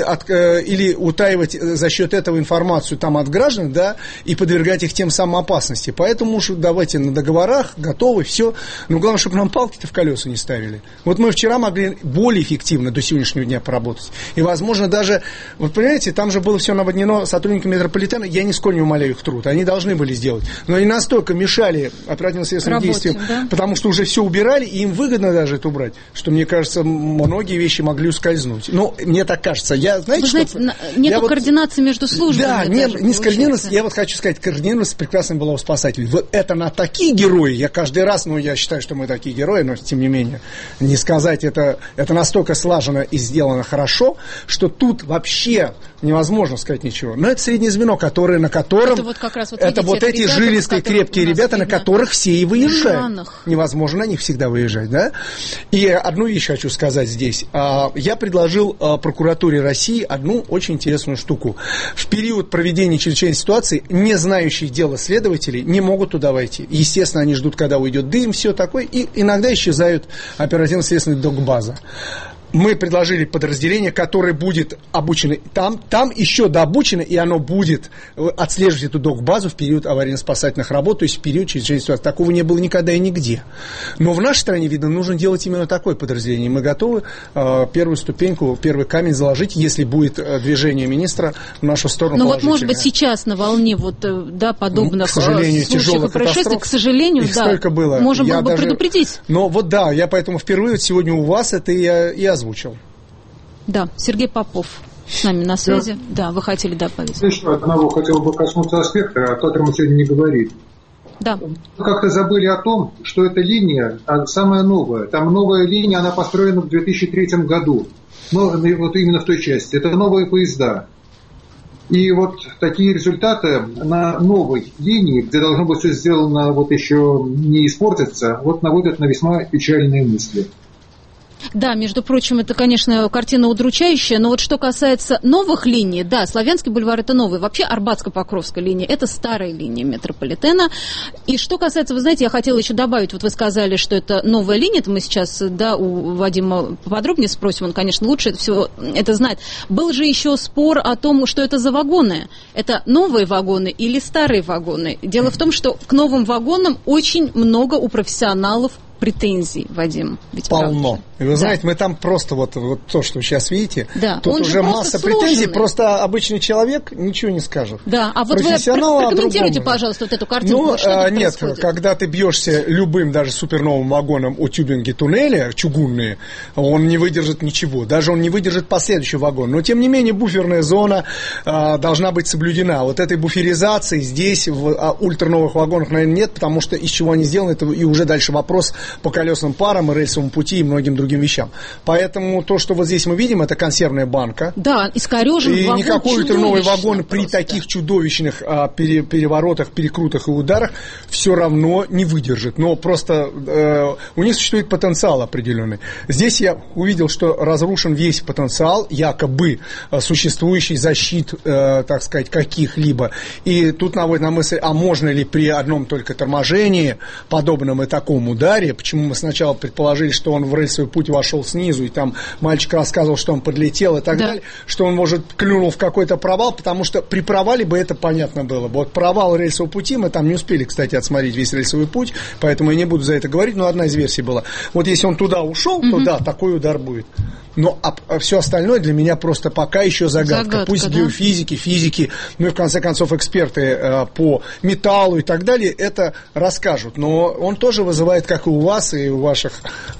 [SPEAKER 4] или утаивать за счет этого информацию там от граждан, да, и подвергать их тем самым опасности. Поэтому уж давайте на договорах, готовы, все. Но главное, чтобы нам палки-то в колеса не ставили. Вот мы вчера могли более эффективно до сегодняшнего дня поработать. И, возможно, даже, вот понимаете, там же было все наводнено сотрудниками метрополитена, я нисколько не умаляю их труд, они должны были сделать. Но они настолько мешали оперативно-следственным действиям, да? Потому что уже все убирали, и им выгодно даже это убрать, что, мне кажется, многие вещи могли ускользнуть. Ну, мне так кажется. Вы
[SPEAKER 1] знаете, нету координации между службами. Да,
[SPEAKER 4] не скоординированность. Я вот хочу сказать, координированность прекрасно была у спасателей. Вот это на такие герои, я каждый раз, я считаю, что мы такие герои, но тем не менее, не сказать, это настолько слаженно и сделано хорошо, что тут вообще невозможно сказать ничего. Но это среднее звено, на котором... Это вот как раз, это вот эти ребята, жилистые, крепкие ребята, на которых все и выезжают. Невозможно на них всегда выезжать, да? И одну вещь хочу сказать здесь. Я предложил прокуратуре России одну очень интересную штуку. В период проведения чрезвычайной ситуации не знающие дела следователи не могут туда войти. Естественно, они ждут, когда уйдет дым, все такое, и иногда исчезают оперативно-следственные док-база. Мы предложили подразделение, которое будет обучено там еще дообучено, и оно будет отслеживать эту док-базу в период аварийно-спасательных работ, то есть в период чрезвычайной ситуации. Такого не было никогда и нигде. Но в нашей стране, видно, нужно делать именно такое подразделение. Мы готовы первую ступеньку, первый камень заложить, если будет движение министра в нашу сторону.
[SPEAKER 1] Ну вот, может быть, сейчас на волне подобных случаев и происшествий, к сожалению,
[SPEAKER 4] столько было.
[SPEAKER 1] Можно было бы предупредить.
[SPEAKER 4] Но вот да, я поэтому впервые сегодня у вас это и озвучил.
[SPEAKER 1] Да, Сергей Попов с нами на связи. Да, вы хотели добавить.
[SPEAKER 2] Еще одного хотел бы коснуться аспекта, о котором мы сегодня не говорили.
[SPEAKER 1] Да.
[SPEAKER 2] Как-то забыли о том, что эта линия самая новая. Там новая линия, она построена в 2003 году. Но вот именно в той части. Это новые поезда. И вот такие результаты на новой линии, где должно быть все сделано, вот еще не испортиться, вот наводят на весьма печальные мысли.
[SPEAKER 1] Да, между прочим, это, конечно, картина удручающая, но вот что касается новых линий, да, Славянский бульвар – это новый. Вообще Арбатско-Покровская линия – это старая линия метрополитена. И что касается, вы знаете, я хотела еще добавить, вот вы сказали, что это новая линия, это мы сейчас, да, у Вадима поподробнее спросим, он, конечно, лучше это все это знает. Был же еще спор о том, что это за вагоны. Это новые вагоны или старые вагоны? Дело в том, что к новым вагонам очень много у профессионалов претензий, Вадим. Ведь
[SPEAKER 4] полно. И вы знаете, мы там просто вот то, что вы сейчас видите,
[SPEAKER 1] да.
[SPEAKER 4] Тут уже масса претензий, просто обычный человек ничего не скажет.
[SPEAKER 1] Да, а вот вы прокомментируйте, пожалуйста, вот эту картинку.
[SPEAKER 4] Нет, когда ты бьешься любым, даже суперновым вагоном о тюбинге туннеля, чугунные, он не выдержит ничего, даже он не выдержит последующий вагон. Но, тем не менее, буферная зона должна быть соблюдена. Вот этой буферизации здесь в ультрановых вагонах, наверное, нет, потому что из чего они сделаны, это и уже дальше вопрос по колесным парам и рельсовому пути и многим другим вещам. Поэтому то, что вот здесь мы видим, это консервная банка.
[SPEAKER 1] Да, искорежен вагон.
[SPEAKER 4] И никакой ультрановый вагон при таких чудовищных переворотах, перекрутах и ударах все равно не выдержит. Но просто у них существует потенциал определенный. Здесь я увидел, что разрушен весь потенциал якобы существующий защит, так сказать, каких-либо. И тут наводит на мысль, а можно ли при одном только торможении, подобном и таком ударе, почему мы сначала предположили, что он в рельсовый путь вошел снизу, и там мальчик рассказывал, что он подлетел и так далее, что он, может, клюнул в какой-то провал, потому что при провале бы это понятно было. Вот провал рельсового пути, мы там не успели, кстати, отсмотреть весь рельсовый путь, поэтому я не буду за это говорить, но одна из версий была. Вот если он туда ушел, то да, такой удар будет. Но все остальное для меня просто пока еще загадка. Пусть геофизики, физики, ну и в конце концов эксперты по металлу и так далее это расскажут. Но он тоже вызывает, как и у вас, и у ваших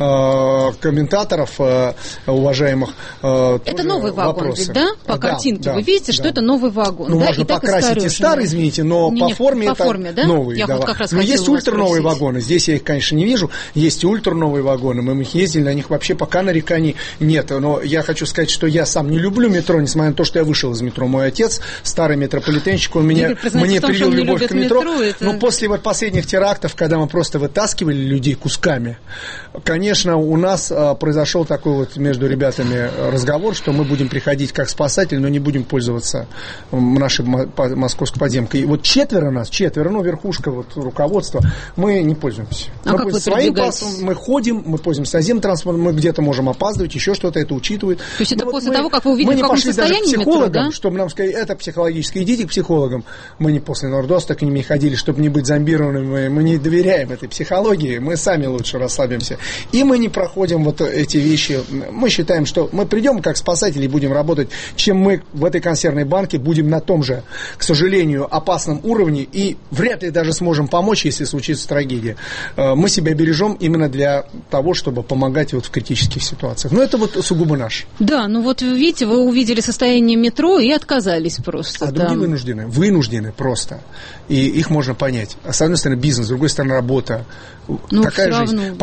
[SPEAKER 4] комментаторов, уважаемых,
[SPEAKER 1] это новый вагон, ведь, да? По картинке вы видите, что это новый вагон.
[SPEAKER 4] Ну, можно покрасить и старый, извините, но по форме это новый.
[SPEAKER 1] Я вот как раз
[SPEAKER 4] но есть ультрановые вагоны. Здесь я их, конечно, не вижу. Есть и ультрановые вагоны. Мы ездили на них, вообще пока нареканий нет. Но я хочу сказать, что я сам не люблю метро, несмотря на то, что я вышел из метро. Мой отец, старый метрополитенщик, он мне привил любовь к метро. Но после вот последних терактов, когда мы просто вытаскивали людей кусками, конечно, у нас произошел такой вот между ребятами разговор, что мы будем приходить как спасатели, но не будем пользоваться нашей московской подземкой. И вот четверо, ну, верхушка, вот, руководство, мы не пользуемся.
[SPEAKER 1] А как вы
[SPEAKER 4] своим пассом мы ходим, мы пользуемся наземным транспортом, мы где-то можем опаздывать, еще что-то это учитывает.
[SPEAKER 1] То есть это после того, как вы увидели, в каком состоянии метро, да? Мы не пошли даже к психологам, чтобы нам сказать, это психологически, идите к психологам. Мы не после Нордоста к ним не ходили, чтобы не быть зомбированными, мы не доверяем этой психологии, мы сами лучше расслабимся. И мы не проходим вот эти вещи. Мы считаем, что мы придем как спасатели и будем работать, чем мы в этой консервной банке будем на том же, к сожалению, опасном уровне и вряд ли даже сможем помочь, если случится трагедия. Мы себя бережем именно для того, чтобы помогать вот в критических ситуациях. Но это вот сугубо наш. Да, ну вот видите, вы увидели состояние метро и отказались просто.
[SPEAKER 4] А другие вынуждены просто. И их можно понять. С одной стороны бизнес, с другой стороны работа.
[SPEAKER 1] Ну,
[SPEAKER 4] такая жизнь.
[SPEAKER 1] Равно,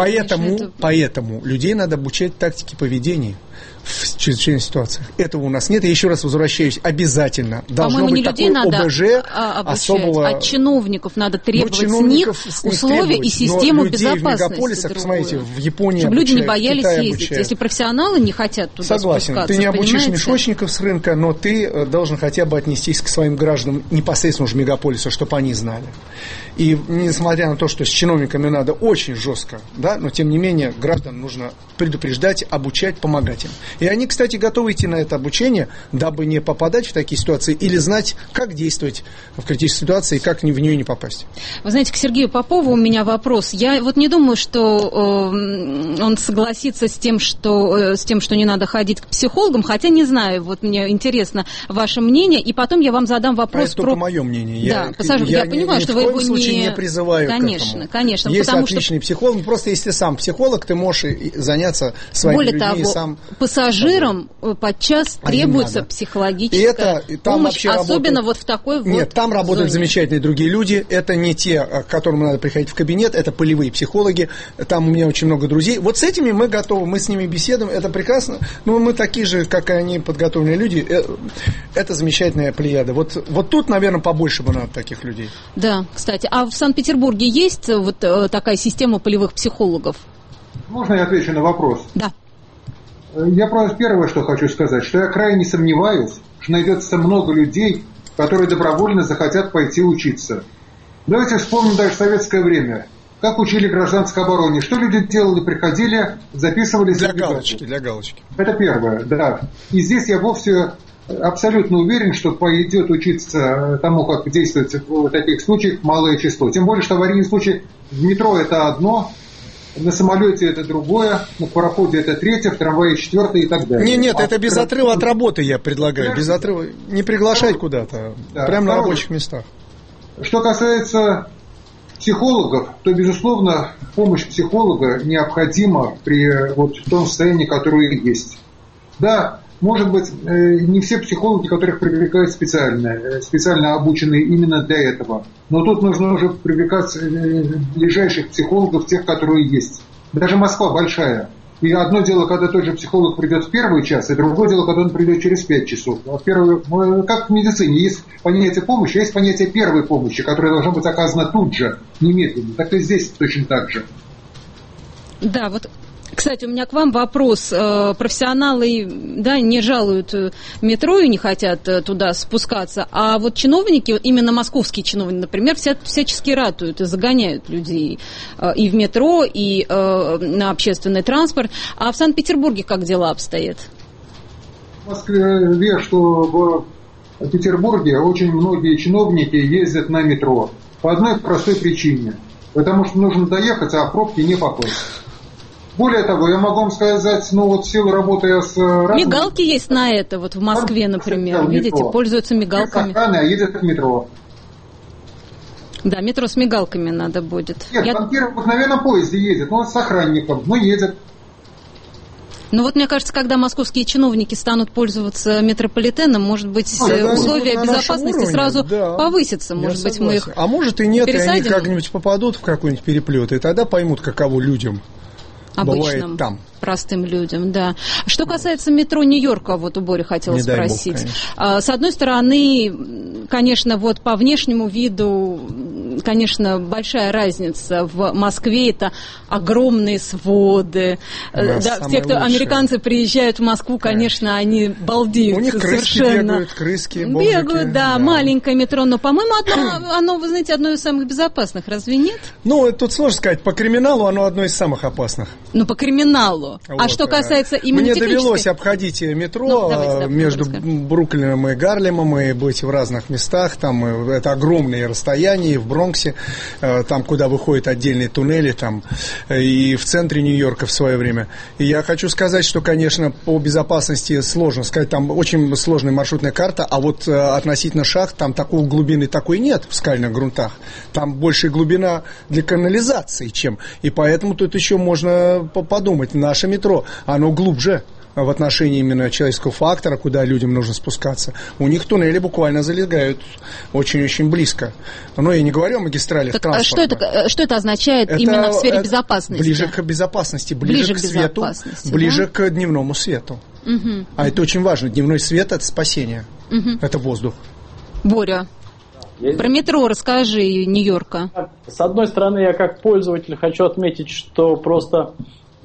[SPEAKER 4] Поэтому людей надо обучать тактике поведения в чрезвычайных ситуациях. Этого у нас нет. Я еще раз возвращаюсь. Обязательно должно быть такое ОБЖ особого...
[SPEAKER 1] От чиновников надо требовать с них условия и систему безопасности.
[SPEAKER 4] В мегаполисах, посмотрите, в Японии
[SPEAKER 1] чтобы
[SPEAKER 4] обучают,
[SPEAKER 1] люди не боялись ездить.
[SPEAKER 4] Обучают.
[SPEAKER 1] Если профессионалы не хотят туда
[SPEAKER 4] Согласен.
[SPEAKER 1] спускаться,
[SPEAKER 4] Ты не обучишь
[SPEAKER 1] понимаете?
[SPEAKER 4] мешочников с рынка, но ты должен хотя бы отнестись к своим гражданам непосредственно уже мегаполиса, чтобы они знали. И несмотря на то, что с чиновниками надо очень жестко, да, но тем не менее граждан нужно предупреждать, обучать, помогать им. И они, кстати, готовы идти на это обучение, дабы не попадать в такие ситуации или знать, как действовать в критической ситуации и как в нее не попасть.
[SPEAKER 1] Вы знаете, к Сергею Попову у меня вопрос. Я вот не думаю, что он согласится с тем, что не надо ходить к психологам, хотя не знаю, вот мне интересно ваше мнение, и потом я вам задам вопрос
[SPEAKER 4] это только мое мнение.
[SPEAKER 1] Да, я понимаю, что вы его
[SPEAKER 4] не призываю
[SPEAKER 1] конечно,
[SPEAKER 4] к этому.
[SPEAKER 1] Конечно.
[SPEAKER 4] Есть отличный психолог, просто если сам психолог, ты можешь заняться своими людьми.
[SPEAKER 1] Более того,
[SPEAKER 4] сам
[SPEAKER 1] пассажирам подчас требуется психологическая помощь, особенно вот в такой вот
[SPEAKER 4] Нет, там работают
[SPEAKER 1] зоне.
[SPEAKER 4] Замечательные другие люди, это не те, к которым надо приходить в кабинет, это полевые психологи, там у меня очень много друзей. Вот с этими мы готовы, мы с ними беседуем, это прекрасно, но мы такие же, как и они, подготовленные люди, это замечательная плеяда. Вот тут, наверное, побольше бы надо таких людей.
[SPEAKER 1] Да, кстати, а в Санкт-Петербурге есть вот такая система полевых психологов?
[SPEAKER 2] Можно я отвечу на вопрос?
[SPEAKER 1] Да.
[SPEAKER 2] Я просто первое, что хочу сказать, что я крайне сомневаюсь, что найдется много людей, которые добровольно захотят пойти учиться. Давайте вспомним даже советское время. Как учили гражданской обороне. Что люди делали? Приходили, записывались.
[SPEAKER 4] Для галочки.
[SPEAKER 2] Это первое, да. И здесь я вовсе абсолютно уверен, что пойдет учиться тому, как действовать в таких случаях, малое число. Тем более, что аварийный случай в метро это одно, на самолете это другое, на пароходе это третье, в трамвае четвертое и так далее.
[SPEAKER 4] Нет, это без отрыва от работы, я предлагаю. Без отрыва. Не приглашать куда-то. Да, прямо на рабочих местах.
[SPEAKER 2] Что касается психологов, то, безусловно, помощь психолога необходима при том состоянии, которое есть. Да, может быть, не все психологи, которых привлекают специально обученные именно для этого. Но тут нужно уже привлекать ближайших психологов, тех, которые есть. Даже Москва большая. И одно дело, когда тот же психолог придет в первый час, и другое дело, когда он придет через 5 часов. Как в медицине есть понятие помощи, а есть понятие первой помощи, которая должна быть оказана тут же, немедленно. Так и здесь точно так же.
[SPEAKER 1] Да, вот, кстати, у меня к вам вопрос. Профессионалы, да, не жалуют метро и не хотят туда спускаться, а вот чиновники, именно московские чиновники, например, всячески ратуют и загоняют людей и в метро, и на общественный транспорт. А в Санкт-Петербурге как дела обстоят?
[SPEAKER 2] В Москве, что в Петербурге очень многие чиновники ездят на метро по одной простой причине. Потому что нужно доехать, а в пробке не попасть. Более того, я могу вам сказать, в силу работы с...
[SPEAKER 1] Мигалки есть на это, вот в Москве, например, видите, пользуются мигалками.
[SPEAKER 2] Охрана едет в метро.
[SPEAKER 1] Да, метро с мигалками надо будет.
[SPEAKER 2] Нет, банкир в обыкновенном поезде едет, с охранником, но едет.
[SPEAKER 1] Ну вот, мне кажется, когда московские чиновники станут пользоваться метрополитеном, может быть, условия безопасности сразу повысятся. Может быть, мы их
[SPEAKER 4] А может и нет,
[SPEAKER 1] пересадим.
[SPEAKER 4] И они как-нибудь попадут в какой-нибудь переплет, и тогда поймут, каково людям.
[SPEAKER 1] Обычным,
[SPEAKER 4] там.
[SPEAKER 1] простым людям, да. Что касается метро Нью-Йорка, вот у Бори хотела спросить. Бог, с одной стороны, конечно, вот по внешнему виду, конечно, большая разница. В Москве это огромные своды. Да, те, кто американцы приезжают в Москву, конечно, они балдеют.
[SPEAKER 4] У них
[SPEAKER 1] совершенно.
[SPEAKER 4] крыски
[SPEAKER 1] бегают, да, маленькое метро. Но, по-моему, оно, вы знаете, одно из самых безопасных. Разве нет?
[SPEAKER 4] Ну, тут сложно сказать. По криминалу оно одно из самых опасных.
[SPEAKER 1] Ну, по криминалу. Вот. А что касается именно
[SPEAKER 4] Мне
[SPEAKER 1] технической...
[SPEAKER 4] довелось обходить метро между Бруклином и Гарлемом и быть в разных местах. Там это огромные расстояния в Бронксе, там, куда выходят отдельные туннели, там, и в центре Нью-Йорка в свое время. И я хочу сказать, что, конечно, по безопасности сложно сказать. Там очень сложная маршрутная карта, а вот относительно шахт там такой глубины такой нет в скальных грунтах. Там больше глубина для канализации, чем. И поэтому тут еще можно подумать. Наше метро, оно глубже в отношении именно человеческого фактора, куда людям нужно спускаться. У них туннели буквально залегают очень-очень близко. Но я не говорю о магистралях транспорта.
[SPEAKER 1] Что это означает именно в сфере безопасности?
[SPEAKER 4] Ближе к безопасности, ближе к свету, ближе к дневному свету. Угу. А это очень важно. Дневной свет – это спасение. Угу. Это воздух.
[SPEAKER 1] Боря, про метро расскажи Нью-Йорка.
[SPEAKER 3] С одной стороны, я как пользователь хочу отметить, что просто...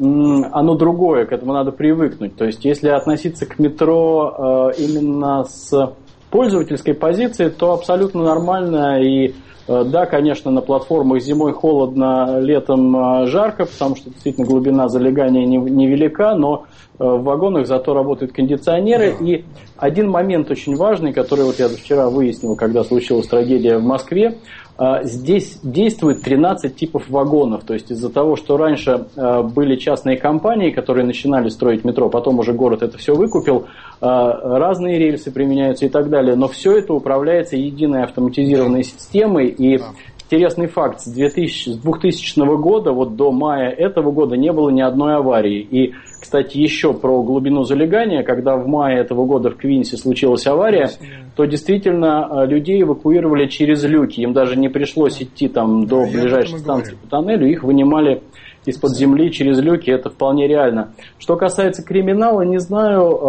[SPEAKER 3] оно другое, к этому надо привыкнуть. То есть, если относиться к метро именно с пользовательской позиции, то абсолютно нормально. И да, конечно, на платформах зимой холодно, летом жарко, потому что действительно глубина залегания невелика, но в вагонах зато работают кондиционеры. И один момент очень важный, который вот я вчера выяснил, когда случилась трагедия в Москве. Здесь действует 13 типов вагонов. То есть из-за того, что раньше были частные компании, которые начинали строить метро, потом уже город это все выкупил, разные рельсы применяются и так далее. Но все это управляется единой автоматизированной системой. И интересный факт, с 2000 года вот до мая этого года не было ни одной аварии. И, кстати, еще про глубину залегания, когда в мае этого года в Квинсе случилась авария, то действительно людей эвакуировали через люки. Им даже не пришлось идти там до ближайшей станции по тоннелю, их вынимали из-под земли через люки, это вполне реально. Что касается криминала, не знаю,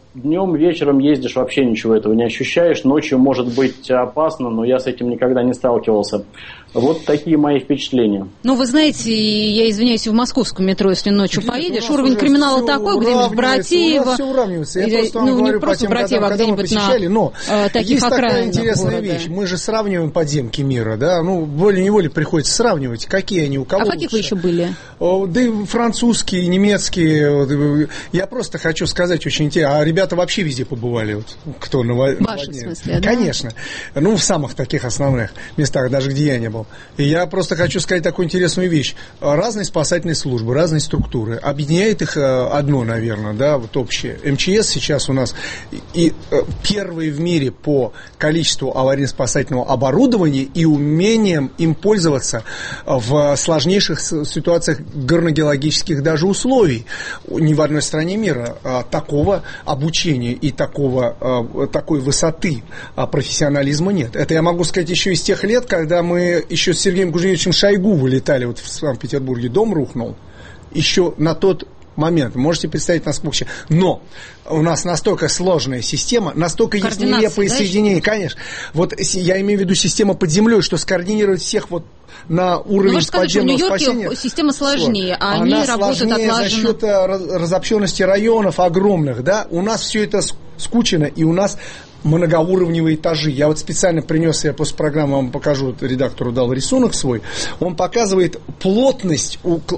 [SPEAKER 3] днем, вечером ездишь, вообще ничего этого не ощущаешь. Ночью может быть опасно, но я с этим никогда не сталкивался. Вот такие мои впечатления.
[SPEAKER 1] Ну, вы знаете, я извиняюсь, в московском метро, если ночью поедешь, уровень криминала такой, где-нибудь в Братеево.
[SPEAKER 4] У нас все уравнивается. Я просто вам говорю по тем годам, когда мы посещали. Но есть такая интересная вещь. Мы же сравниваем подземки мира, да? Ну, волей-неволей приходится сравнивать. Какие они, у кого лучше.
[SPEAKER 1] Каких вы еще были?
[SPEAKER 4] Да и французские, и немецкие. Я просто хочу сказать очень интересно. А ребята вообще везде побывали. Вот, кто на
[SPEAKER 1] в вашем смысле, да?
[SPEAKER 4] Конечно. Ну, в самых таких основных местах, даже где я не был. И я просто хочу сказать такую интересную вещь. Разные спасательные службы, разные структуры. Объединяет их одно, наверное, да, вот общее. МЧС сейчас у нас и первый в мире по количеству аварийно-спасательного оборудования и умением им пользоваться в сложнейших ситуациях горногеологических даже условий. Ни в одной стране мира такого обучения и такой высоты профессионализма нет. Это я могу сказать еще из тех лет, когда мы еще с Сергеем Кузьминичем Шойгу вылетали, вот в Санкт-Петербурге дом рухнул, еще на тот момент, можете представить, насколько сейчас. Но у нас настолько сложная система, настолько есть нелепые соединения, конечно. Вот я имею в виду система под землей, что скоординировать всех вот на уровень подземного спасения. В Нью-Йорке
[SPEAKER 1] система сложнее, а они работают отлаженно.
[SPEAKER 4] За счет разобщенности районов огромных, да, у нас все это скучено, и у нас многоуровневые этажи. Я вот специально принес, я после программы вам покажу, редактору дал рисунок свой. Он показывает плотность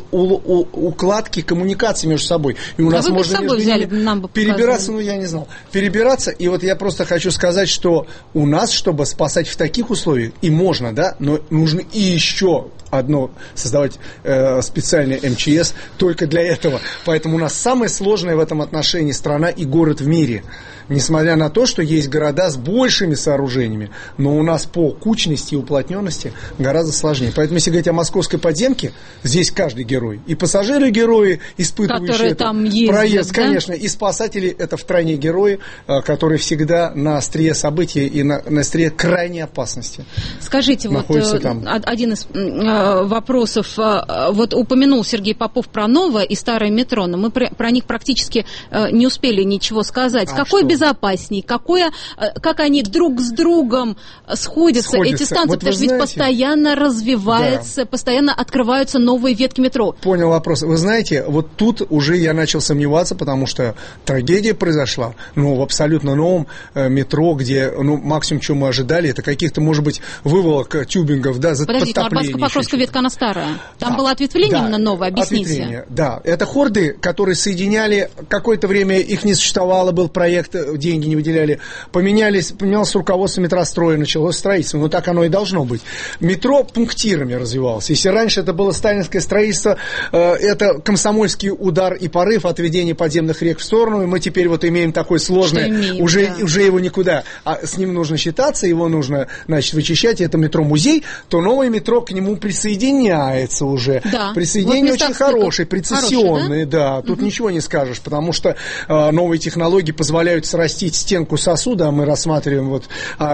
[SPEAKER 4] укладки коммуникаций между собой. И у нас можно между ними перебираться, ну я не знал, перебираться. И вот я просто хочу сказать, что у нас, чтобы спасать в таких условиях, и можно, да, но нужно и еще одно создавать специальное МЧС только для этого. Поэтому у нас самая сложная в этом отношении страна и город в мире. Несмотря на то, что есть города с большими сооружениями, но у нас по кучности и уплотненности гораздо сложнее. Поэтому, если говорить о московской подземке, здесь каждый герой. И пассажиры-герои, испытывающие
[SPEAKER 1] там ездят,
[SPEAKER 4] проезд,
[SPEAKER 1] да?
[SPEAKER 4] Конечно, и спасатели – это втройне герои, которые всегда на острие событий и на острие крайней опасности.
[SPEAKER 1] Скажите, вот один из вопросов. Вот упомянул Сергей Попов про новое и старое метро, но мы про них практически не успели ничего сказать. Какое безопасней, как они друг с другом сходятся. Эти станции, вот потому что ведь постоянно развиваются, да, постоянно открываются новые ветки метро.
[SPEAKER 4] Понял вопрос. Вы знаете, вот тут уже я начал сомневаться, потому что трагедия произошла, в абсолютно новом метро, где, максимум, что мы ожидали, это каких-то, может быть, выволок тюбингов, да, за подтопление.
[SPEAKER 1] Подождите, Арбатско-Покровская ветка, она старая. Там было ответвление именно новое, объясните.
[SPEAKER 4] Да, это хорды, которые соединяли, какое-то время их не существовало, был проект, деньги не выделяли, поменялось руководство метростроя, началось строительство, но так оно и должно быть. Метро пунктирами развивалось. Если раньше это было сталинское строительство, это комсомольский удар и порыв отведения подземных рек в сторону, и мы теперь вот имеем такое сложное, уже его никуда, а с ним нужно считаться, его нужно, вычищать, это метро-музей, то новое метро к нему присоединяется уже.
[SPEAKER 1] Да.
[SPEAKER 4] Присоединение вот очень хорошее, прецессионное, да, тут ничего не скажешь, потому что новые технологии позволяют срастить стенку сосуда, мы рассматриваем вот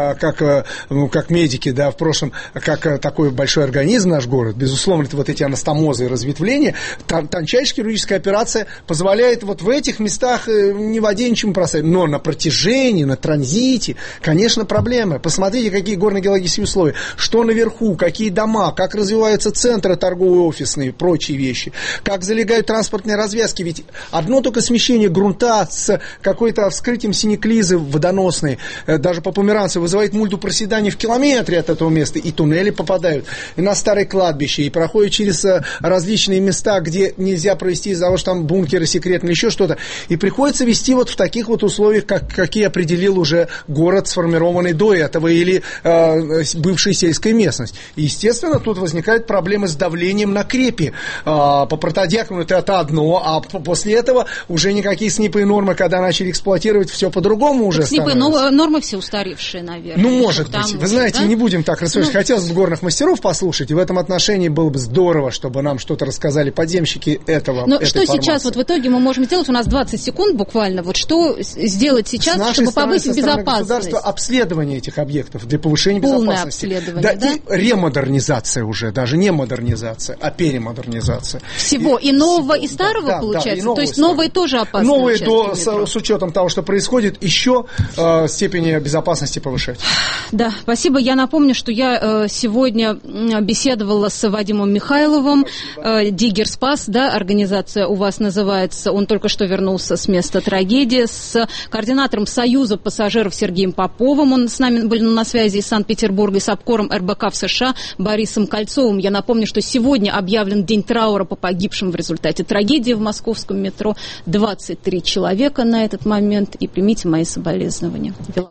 [SPEAKER 4] как медики, да, в прошлом, как такой большой организм наш город, безусловно, это вот эти анастомозы и разветвления, тончайшая хирургическая операция позволяет вот в этих местах не в воде ничего проставить, но на протяжении, на транзите, конечно, проблемы. Посмотрите, какие горно-геологические условия, что наверху, какие дома, как развиваются центры торговые, офисные, прочие вещи, как залегают транспортные развязки, ведь одно только смещение грунта с какой-то вскрытием синеклизы водоносной, даже по Померанцеву, вызывает мультипроседание в километре от этого места, и туннели попадают, и на старое кладбище, и проходят через различные места, где нельзя провести из-за того, что там бункеры секретные, еще что-то, и приходится вести вот в таких вот условиях, какие определил уже город, сформированный до этого, или бывшая сельская местность. И, естественно, тут возникают проблемы с давлением на крепи. По протодиакону это одно, а после этого уже никакие СНИПы и нормы, когда начали эксплуатировать, все по-другому уже становится.
[SPEAKER 1] СНИПы и Но нормы все устаревшие, наверное.
[SPEAKER 4] Ну, может быть. Вы знаете, не будем так рассуждать. Хотелось бы горных мастеров послушать, и в этом отношении было бы здорово, чтобы нам что-то рассказали подземщики этого.
[SPEAKER 1] Но что сейчас вот в итоге мы можем сделать? У нас 20 секунд буквально. Вот что сделать сейчас, чтобы повысить безопасность?
[SPEAKER 4] Обследование этих объектов для повышения безопасности.
[SPEAKER 1] Полное обследование, да?
[SPEAKER 4] И ремодернизация уже, даже не модернизация, а перемодернизация.
[SPEAKER 1] Всего. И нового, и старого, получается? То есть новые тоже опасны?
[SPEAKER 4] Новые с учетом того, что происходит, еще степени безопасности повышать.
[SPEAKER 1] Да, спасибо. Я напомню, что я сегодня беседовала с Вадимом Михайловым, Диггер Спас, да, организация у вас называется, он только что вернулся с места трагедии, с координатором Союза пассажиров Сергеем Поповым, он с нами был на связи из Санкт-Петербурга, и с обкором РБК в США Борисом Кольцовым. Я напомню, что сегодня объявлен день траура по погибшим в результате трагедии в московском метро. 23 человека на этот момент, и примите мои соболезнования.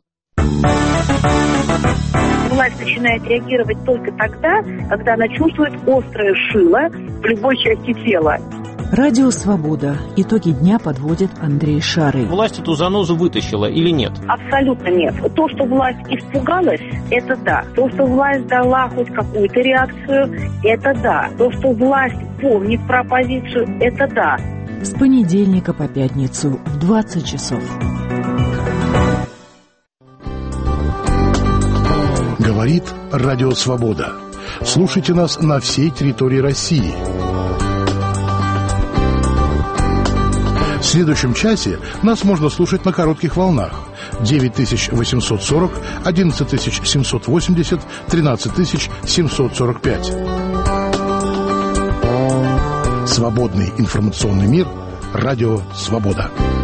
[SPEAKER 6] Власть начинает реагировать только тогда, когда она чувствует острое шило в любой части тела.
[SPEAKER 7] Радио «Свобода». Итоги дня подводит Андрей Шарый.
[SPEAKER 8] Власть эту занозу вытащила или нет?
[SPEAKER 6] Абсолютно нет. То, что власть испугалась, это да. То, что власть дала хоть какую-то реакцию, это да. То, что власть помнит про оппозицию, это да.
[SPEAKER 7] С понедельника по пятницу в 20 часов.
[SPEAKER 9] Говорит Радио Свобода. Слушайте нас на всей территории России. В следующем часе нас можно слушать на коротких волнах. 9840, 11780, 13745. Свободный информационный мир. Радио Свобода.